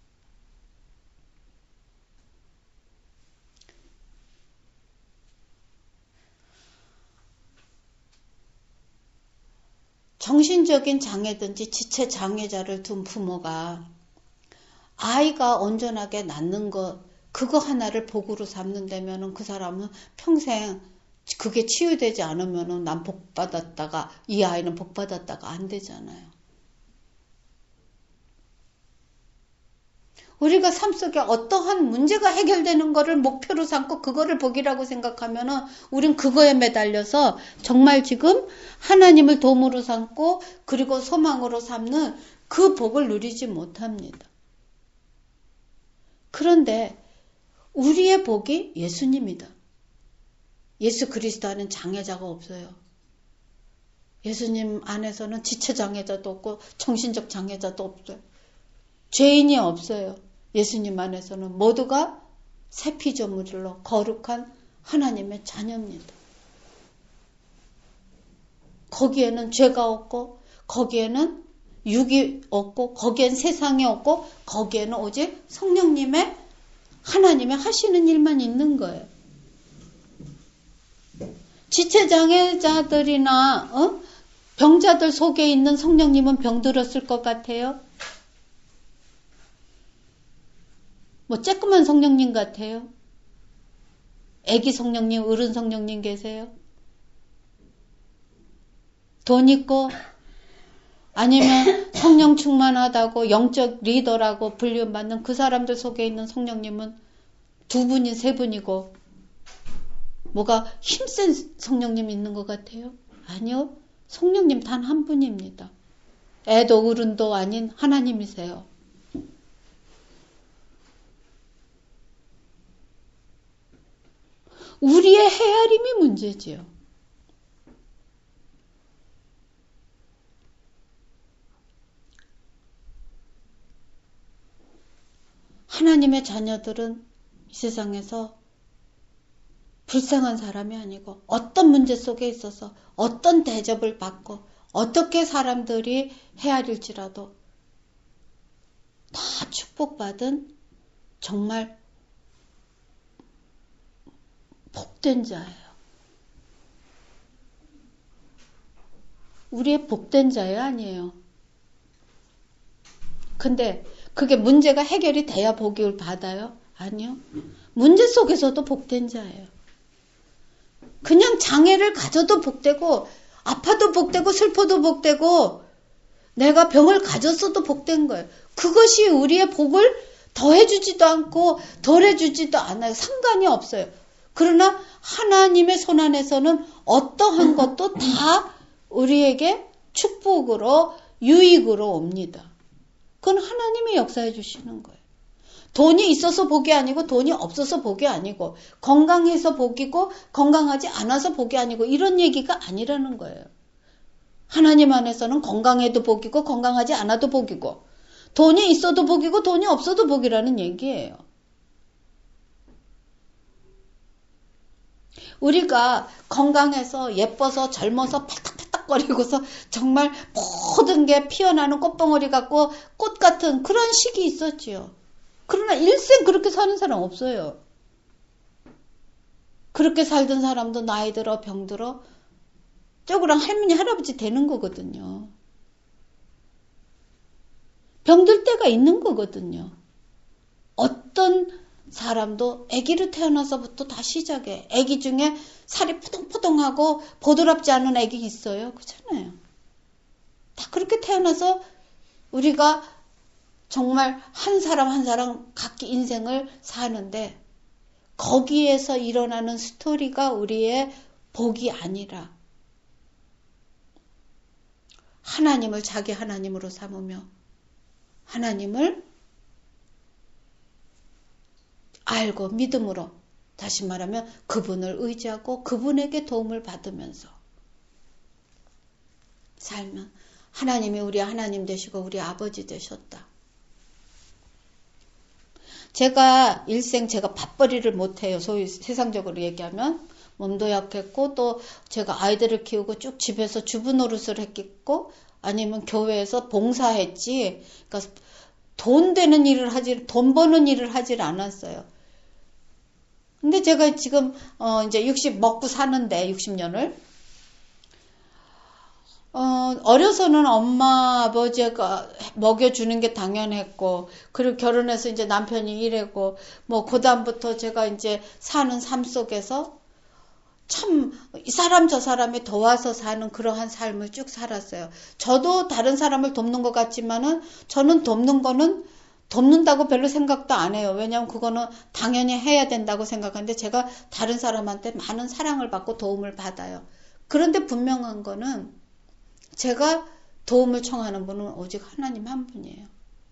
정신적인 장애든지 지체 장애자를 둔 부모가 아이가 온전하게 낳는 것 그거 하나를 복으로 삼는다면은 그 사람은 평생 그게 치유되지 않으면은 난 복 받았다가 이 아이는 복 받았다가 안 되잖아요. 우리가 삶 속에 어떠한 문제가 해결되는 거를 목표로 삼고 그거를 복이라고 생각하면은 우린 그거에 매달려서 정말 지금 하나님을 도움으로 삼고 그리고 소망으로 삼는 그 복을 누리지 못합니다. 그런데 우리의 복이 예수님이다. 예수 그리스도 안에는 장애자가 없어요. 예수님 안에서는 지체 장애자도 없고 정신적 장애자도 없어요. 죄인이 없어요. 예수님 안에서는 모두가 새 피조물로 거룩한 하나님의 자녀입니다. 거기에는 죄가 없고 거기에는 육이 없고 거기엔 세상이 없고 거기에는 오직 성령님의 하나님의 하시는 일만 있는 거예요. 지체장애자들이나 병자들 속에 있는 성령님은 병들었을 것 같아요? 뭐 쬐끄만 성령님 같아요? 애기 성령님, 어른 성령님 계세요? 돈 있고 아니면 성령 충만하다고 영적 리더라고 불림받는 그 사람들 속에 있는 성령님은 두 분이 세 분이고 뭐가 힘센 성령님 있는 것 같아요? 아니요. 성령님 단 한 분입니다. 애도 어른도 아닌 하나님이세요. 우리의 헤아림이 문제지요. 하나님의 자녀들은 이 세상에서 불쌍한 사람이 아니고 어떤 문제 속에 있어서 어떤 대접을 받고 어떻게 사람들이 헤아릴지라도 다 축복받은 정말 복된 자예요. 우리의 복된 자예요? 아니에요. 근데 그게 문제가 해결이 돼야 복을 받아요? 아니요. 문제 속에서도 복된 자예요. 그냥 장애를 가져도 복되고 아파도 복되고 슬퍼도 복되고 내가 병을 가졌어도 복된 거예요. 그것이 우리의 복을 더해주지도 않고 덜해주지도 않아요. 상관이 없어요. 그러나 하나님의 손안에서는 어떠한 것도 다 우리에게 축복으로 유익으로 옵니다. 그건 하나님이 역사해 주시는 거예요. 돈이 있어서 복이 아니고 돈이 없어서 복이 아니고 건강해서 복이고 건강하지 않아서 복이 아니고 이런 얘기가 아니라는 거예요. 하나님 안에서는 건강해도 복이고 건강하지 않아도 복이고 돈이 있어도 복이고 돈이 없어도 복이라는 얘기예요. 우리가 건강해서 예뻐서 젊어서 팔딱팔딱거리고서 정말 모든 게 피어나는 꽃봉오리 같고 꽃 같은 그런 시기 있었지요. 그러나 일생 그렇게 사는 사람 없어요. 그렇게 살던 사람도 나이 들어 병들어 쪼그랑 할머니 할아버지 되는 거거든요. 병들 때가 있는 거거든요. 어떤 사람도 아기로 태어나서부터 다 시작해. 아기 중에 살이 푸동푸동하고 보드랍지 않은 아기 있어요. 그렇잖아요. 다 그렇게 태어나서 우리가 정말 한 사람 한 사람 각기 인생을 사는데 거기에서 일어나는 스토리가 우리의 복이 아니라 하나님을 자기 하나님으로 삼으며 하나님을 알고 믿음으로, 다시 말하면 그분을 의지하고 그분에게 도움을 받으면서 살면 하나님이 우리 하나님 되시고 우리 아버지 되셨다. 제가 일생 제가 밥벌이를 못해요. 소위 세상적으로 얘기하면 몸도 약했고 또 제가 아이들을 키우고 쭉 집에서 주부 노릇을 했겠고 아니면 교회에서 봉사했지. 그러니까 돈 버는 일을 하질 않았어요. 근데 제가 지금 이제 60 먹고 사는데 60년을 어려서는 엄마 아버지가 먹여주는 게 당연했고 그리고 결혼해서 이제 남편이 일하고 뭐 그다음부터 제가 이제 사는 삶 속에서 참 이 사람 저 사람이 도와서 사는 그러한 삶을 쭉 살았어요. 저도 다른 사람을 돕는 것 같지만은 저는 돕는다고 별로 생각도 안 해요. 왜냐하면 그거는 당연히 해야 된다고 생각하는데 제가 다른 사람한테 많은 사랑을 받고 도움을 받아요. 그런데 분명한 거는 제가 도움을 청하는 분은 오직 하나님 한 분이에요.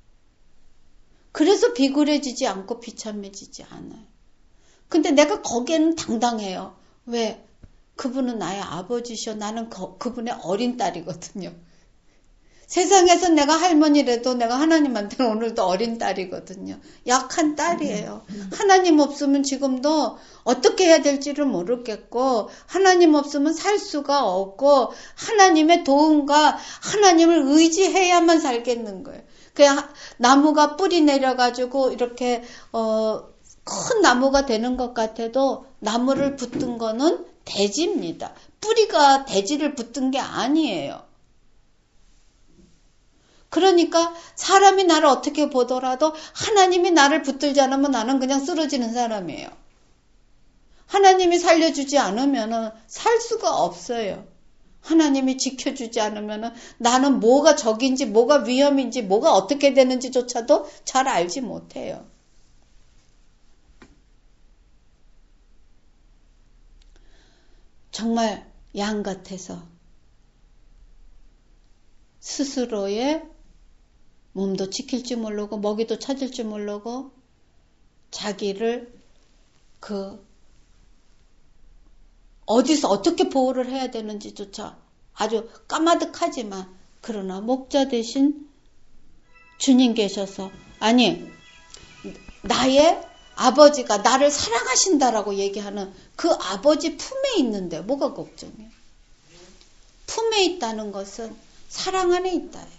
그래서 비굴해지지 않고 비참해지지 않아요. 근데 내가 거기에는 당당해요. 왜? 그분은 나의 아버지셔. 나는 그분의 어린 딸이거든요. 세상에서 내가 할머니라도 내가 하나님한테는 오늘도 어린 딸이거든요. 약한 딸이에요. 하나님 없으면 지금도 어떻게 해야 될지를 모르겠고 하나님 없으면 살 수가 없고 하나님의 도움과 하나님을 의지해야만 살겠는 거예요. 그냥 나무가 뿌리 내려가지고 이렇게 큰 나무가 되는 것 같아도 나무를 붙든 거는 대지입니다. 뿌리가 대지를 붙든 게 아니에요. 그러니까 사람이 나를 어떻게 보더라도 하나님이 나를 붙들지 않으면 나는 그냥 쓰러지는 사람이에요. 하나님이 살려주지 않으면 살 수가 없어요. 하나님이 지켜주지 않으면 나는 뭐가 적인지 뭐가 위험인지 뭐가 어떻게 되는지조차도 잘 알지 못해요. 정말 양 같아서 스스로의 몸도 지킬 줄 모르고 먹이도 찾을 줄 모르고 자기를 어디서 어떻게 보호를 해야 되는지조차 아주 까마득하지만 그러나 목자 대신 주님 계셔서 아니 나의 아버지가 나를 사랑하신다라고 얘기하는 그 아버지 품에 있는데 뭐가 걱정이에요? 품에 있다는 것은 사랑 안에 있다예요.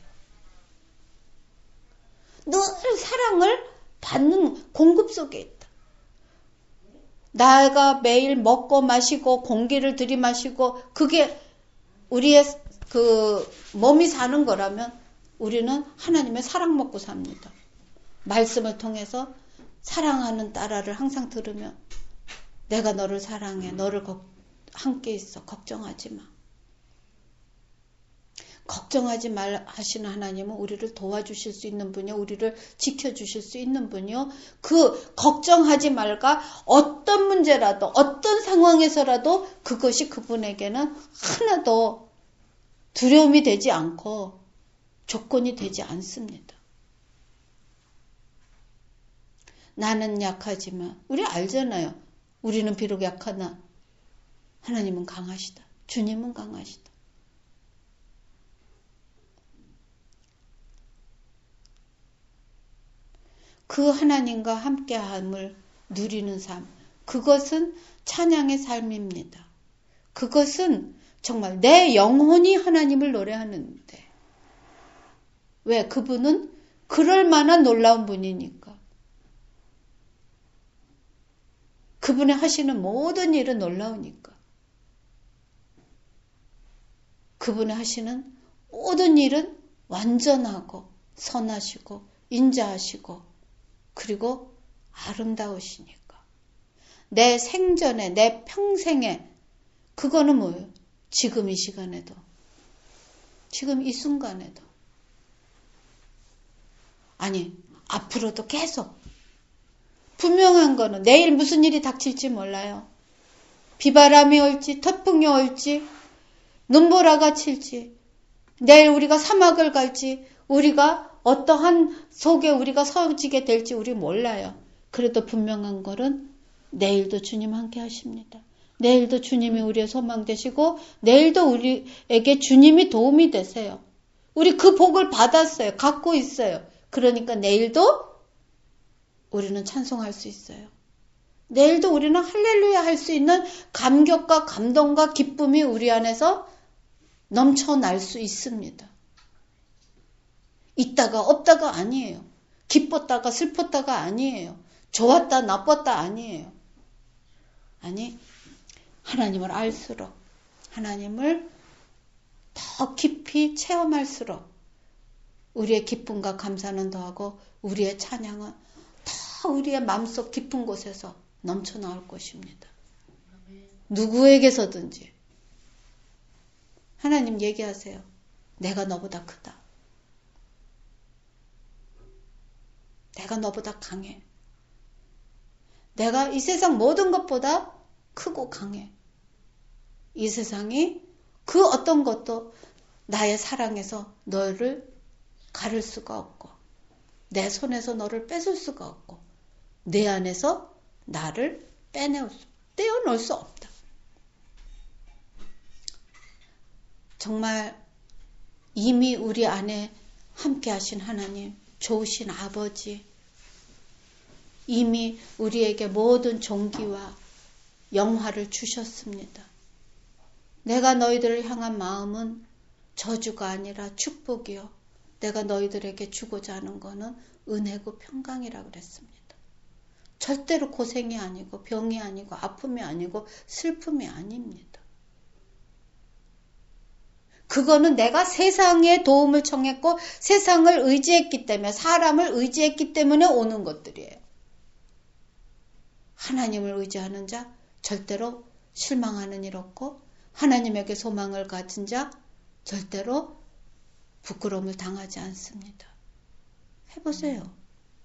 늘 사랑을 받는 공급 속에 있다. 내가 매일 먹고 마시고 공기를 들이마시고 그게 우리의 몸이 사는 거라면 우리는 하나님의 사랑 먹고 삽니다. 말씀을 통해서 사랑하는 딸아를 항상 들으면 내가 너를 사랑해. 너를 함께 있어. 걱정하지 마. 걱정하지 말 하시는 하나님은 우리를 도와주실 수 있는 분이요. 우리를 지켜주실 수 있는 분이요. 그 걱정하지 말까 어떤 문제라도 어떤 상황에서라도 그것이 그분에게는 하나도 두려움이 되지 않고 조건이 되지 않습니다. 나는 약하지만 우리 알잖아요. 우리는 비록 약하나 하나님은 강하시다. 주님은 강하시다. 그 하나님과 함께함을 누리는 삶, 그것은 찬양의 삶입니다. 그것은 정말 내 영혼이 하나님을 노래하는데 왜? 그분은 그럴 만한 놀라운 분이니까. 그분이 하시는 모든 일은 놀라우니까. 그분이 하시는 모든 일은 완전하고 선하시고 인자하시고 그리고 아름다우시니까. 내 생전에 내 평생에 그거는 뭐예요? 지금 이 시간에도 지금 이 순간에도 아니 앞으로도 계속 분명한 거는 내일 무슨 일이 닥칠지 몰라요. 비바람이 올지 태풍이 올지 눈보라가 칠지 내일 우리가 사막을 갈지 우리가 어떠한 속에 우리가 서지게 될지 우리 몰라요. 그래도 분명한 것은 내일도 주님 함께 하십니다. 내일도 주님이 우리의 소망 되시고 내일도 우리에게 주님이 도움이 되세요. 우리 그 복을 받았어요. 갖고 있어요. 그러니까 내일도 우리는 찬송할 수 있어요. 내일도 우리는 할렐루야 할 수 있는 감격과 감동과 기쁨이 우리 안에서 넘쳐날 수 있습니다. 있다가 없다가 아니에요. 기뻤다가 슬펐다가 아니에요. 좋았다 나빴다 아니에요. 아니 하나님을 알수록 하나님을 더 깊이 체험할수록 우리의 기쁨과 감사는 더하고 우리의 찬양은 더 우리의 마음속 깊은 곳에서 넘쳐나올 것입니다. 누구에게서든지 하나님 얘기하세요. 내가 너보다 크다. 내가 너보다 강해. 내가 이 세상 모든 것보다 크고 강해. 이 세상이 그 어떤 것도 나의 사랑에서 너를 가를 수가 없고 내 손에서 너를 뺏을 수가 없고 내 안에서 나를 떼어놓을 수 없다. 정말 이미 우리 안에 함께 하신 하나님, 좋으신 아버지, 이미 우리에게 모든 존귀와 영화를 주셨습니다. 내가 너희들을 향한 마음은 저주가 아니라 축복이요. 내가 너희들에게 주고자 하는 것은 은혜고 평강이라 그랬습니다. 절대로 고생이 아니고 병이 아니고 아픔이 아니고 슬픔이 아닙니다. 그거는 내가 세상의 도움을 청했고 세상을 의지했기 때문에 사람을 의지했기 때문에 오는 것들이에요. 하나님을 의지하는 자 절대로 실망하는 일 없고 하나님에게 소망을 가진 자 절대로 부끄러움을 당하지 않습니다. 해보세요.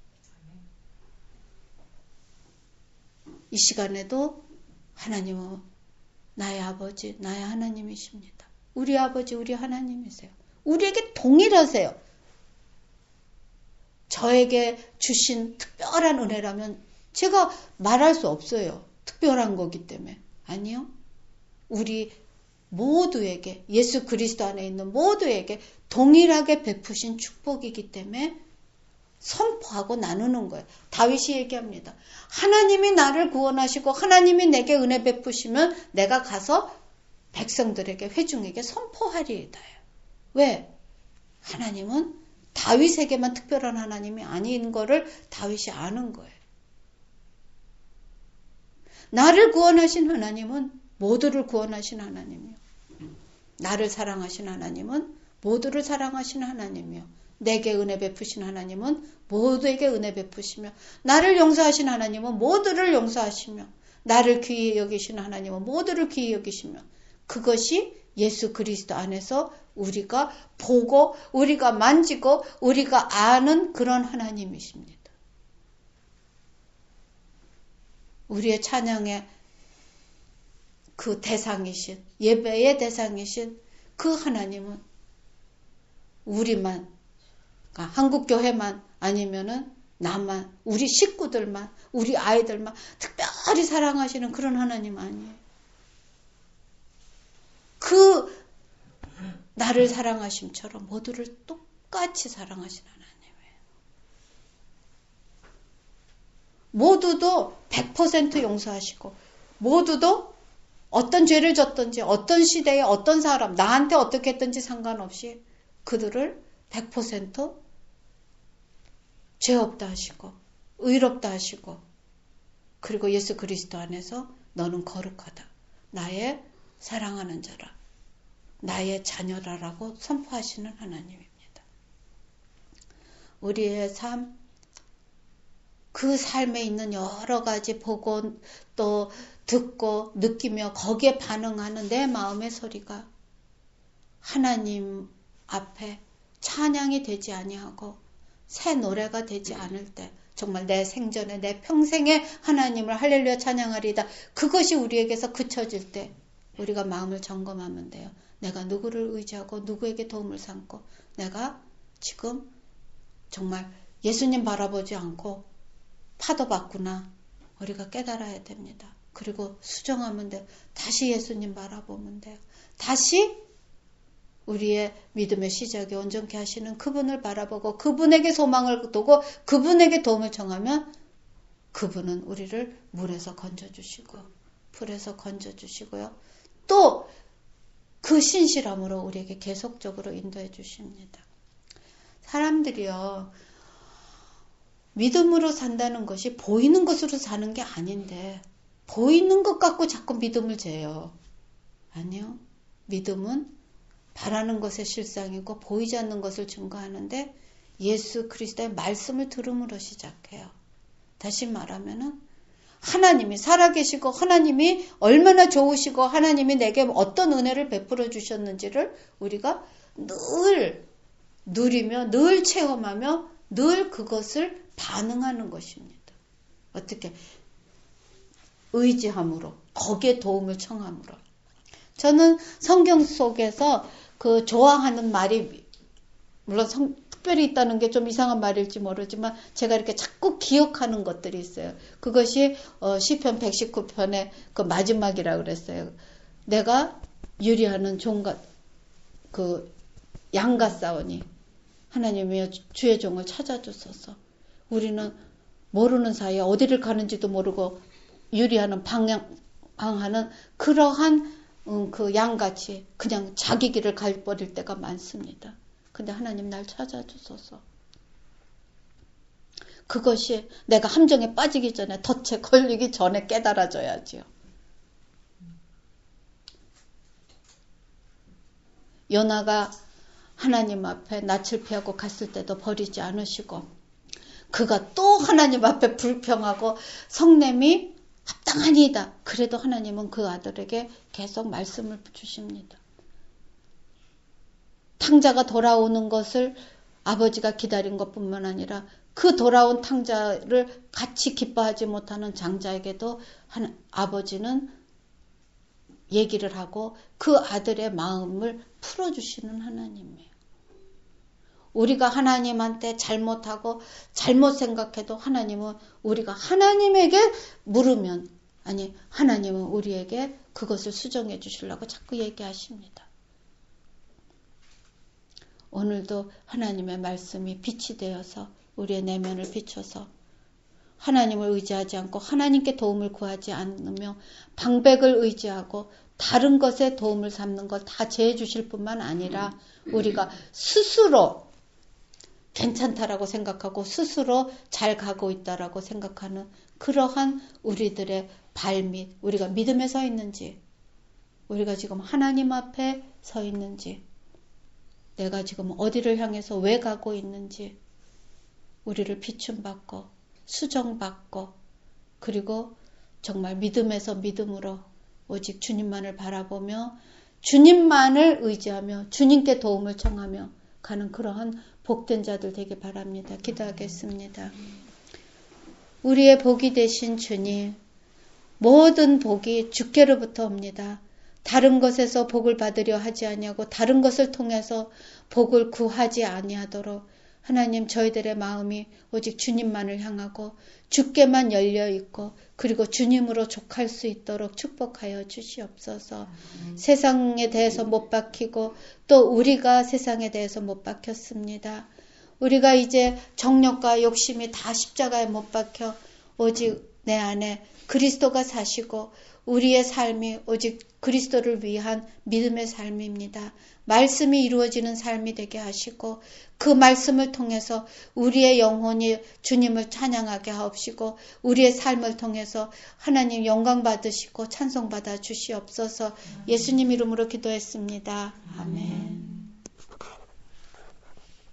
이 시간에도 하나님은 나의 아버지, 나의 하나님이십니다. 우리 아버지, 우리 하나님이세요. 우리에게 동일하세요. 저에게 주신 특별한 은혜라면 제가 말할 수 없어요. 특별한 거기 때문에. 아니요. 우리 모두에게 예수 그리스도 안에 있는 모두에게 동일하게 베푸신 축복이기 때문에 선포하고 나누는 거예요. 다윗이 얘기합니다. 하나님이 나를 구원하시고 하나님이 내게 은혜 베푸시면 내가 가서 백성들에게 회중에게 선포하리이다. 왜? 하나님은 다윗에게만 특별한 하나님이 아닌 거를 다윗이 아는 거예요. 나를 구원하신 하나님은 모두를 구원하신 하나님이요. 나를 사랑하신 하나님은 모두를 사랑하신 하나님이요. 내게 은혜 베푸신 하나님은 모두에게 은혜 베푸시며 나를 용서하신 하나님은 모두를 용서하시며 나를 귀히 여기신 하나님은 모두를 귀히 여기시며 그것이 예수 그리스도 안에서 우리가 보고 우리가 만지고 우리가 아는 그런 하나님이십니다. 우리의 찬양의 그 대상이신 예배의 대상이신 그 하나님은 우리만 한국교회만 아니면은 나만 우리 식구들만 우리 아이들만 특별히 사랑하시는 그런 하나님 아니에요. 그 나를 사랑하심처럼 모두를 똑같이 사랑하신 하나님이에요. 모두도 100% 용서하시고 모두도 어떤 죄를 졌든지 어떤 시대에 어떤 사람 나한테 어떻게 했든지 상관없이 그들을 100% 죄 없다 하시고 의롭다 하시고 그리고 예수 그리스도 안에서 너는 거룩하다. 나의 사랑하는 자라. 나의 자녀라라고 선포하시는 하나님입니다. 우리의 삶, 그 삶에 있는 여러 가지 보고 또 듣고 느끼며 거기에 반응하는 내 마음의 소리가 하나님 앞에 찬양이 되지 아니하고 새 노래가 되지 않을 때 정말 내 생전에 내 평생에 하나님을 할렐루야 찬양하리다. 그것이 우리에게서 그쳐질 때 우리가 마음을 점검하면 돼요. 내가 누구를 의지하고 누구에게 도움을 삼고 내가 지금 정말 예수님 바라보지 않고 파도 봤구나. 우리가 깨달아야 됩니다. 그리고 수정하면 돼요. 다시 예수님 바라보면 돼요. 다시 우리의 믿음의 시작이 온전케 하시는 그분을 바라보고 그분에게 소망을 두고 그분에게 도움을 청하면 그분은 우리를 물에서 건져주시고 불에서 건져주시고요. 또 그 신실함으로 우리에게 계속적으로 인도해 주십니다. 사람들이요. 믿음으로 산다는 것이 보이는 것으로 사는 게 아닌데 보이는 것 갖고 자꾸 믿음을 재요. 아니요. 믿음은 바라는 것의 실상이고 보이지 않는 것을 증거하는데 예수 그리스도의 말씀을 들음으로 시작해요. 다시 말하면은 하나님이 살아계시고 하나님이 얼마나 좋으시고 하나님이 내게 어떤 은혜를 베풀어 주셨는지를 우리가 늘 누리며 늘 체험하며 늘 그것을 반응하는 것입니다. 어떻게? 의지함으로 거기에 도움을 청함으로. 저는 성경 속에서 그 좋아하는 말이 물론 특별히 있다는 게 좀 이상한 말일지 모르지만 제가 이렇게 자꾸 기억하는 것들이 있어요. 그것이 시편 119편의 그 마지막이라고 그랬어요. 내가 유리하는 종과 그 양과 싸우니 하나님이여 주의 종을 찾아주소서. 우리는 모르는 사이에 어디를 가는지도 모르고 유리하는 방황하는 그러한 그 양같이 그냥 자기 길을 가버릴 때가 많습니다. 근데 하나님 날 찾아주소서. 그것이 내가 함정에 빠지기 전에 덫에 걸리기 전에 깨달아져야지요. 요나가 하나님 앞에 낯을 피하고 갔을 때도 버리지 않으시고 그가 또 하나님 앞에 불평하고 성냄이 합당하니이다. 그래도 하나님은 그 아들에게 계속 말씀을 주십니다. 탕자가 돌아오는 것을 아버지가 기다린 것뿐만 아니라 그 돌아온 탕자를 같이 기뻐하지 못하는 장자에게도 아버지는 얘기를 하고 그 아들의 마음을 풀어주시는 하나님이에요. 우리가 하나님한테 잘못하고 잘못 생각해도 하나님은 우리가 하나님에게 물으면 아니 하나님은 우리에게 그것을 수정해 주시려고 자꾸 얘기하십니다. 오늘도 하나님의 말씀이 빛이 되어서 우리의 내면을 비춰서 하나님을 의지하지 않고 하나님께 도움을 구하지 않으며 방백을 의지하고 다른 것에 도움을 삼는 것 다 제해 주실 뿐만 아니라 우리가 스스로 괜찮다라고 생각하고 스스로 잘 가고 있다라고 생각하는 그러한 우리들의 발밑, 우리가 믿음에 서 있는지, 우리가 지금 하나님 앞에 서 있는지, 내가 지금 어디를 향해서 왜 가고 있는지, 우리를 비춤받고 수정받고 그리고 정말 믿음에서 믿음으로 오직 주님만을 바라보며 주님만을 의지하며 주님께 도움을 청하며 가는 그러한 복된 자들 되길 바랍니다. 기도하겠습니다. 우리의 복이 되신 주님, 모든 복이 주께로부터 옵니다. 다른 것에서 복을 받으려 하지 아니하고 다른 것을 통해서 복을 구하지 아니하도록 하나님 저희들의 마음이 오직 주님만을 향하고 주께만 열려 있고 그리고 주님으로 족할 수 있도록 축복하여 주시옵소서. 세상에 대해서 못 박히고 또 우리가 세상에 대해서 못 박혔습니다. 우리가 이제 정욕과 욕심이 다 십자가에 못 박혀 오직 내 안에 그리스도가 사시고 우리의 삶이 오직 그리스도를 위한 믿음의 삶입니다. 말씀이 이루어지는 삶이 되게 하시고 그 말씀을 통해서 우리의 영혼이 주님을 찬양하게 하옵시고 우리의 삶을 통해서 하나님 영광 받으시고 찬송 받아 주시옵소서. 예수님 이름으로 기도했습니다. 아멘.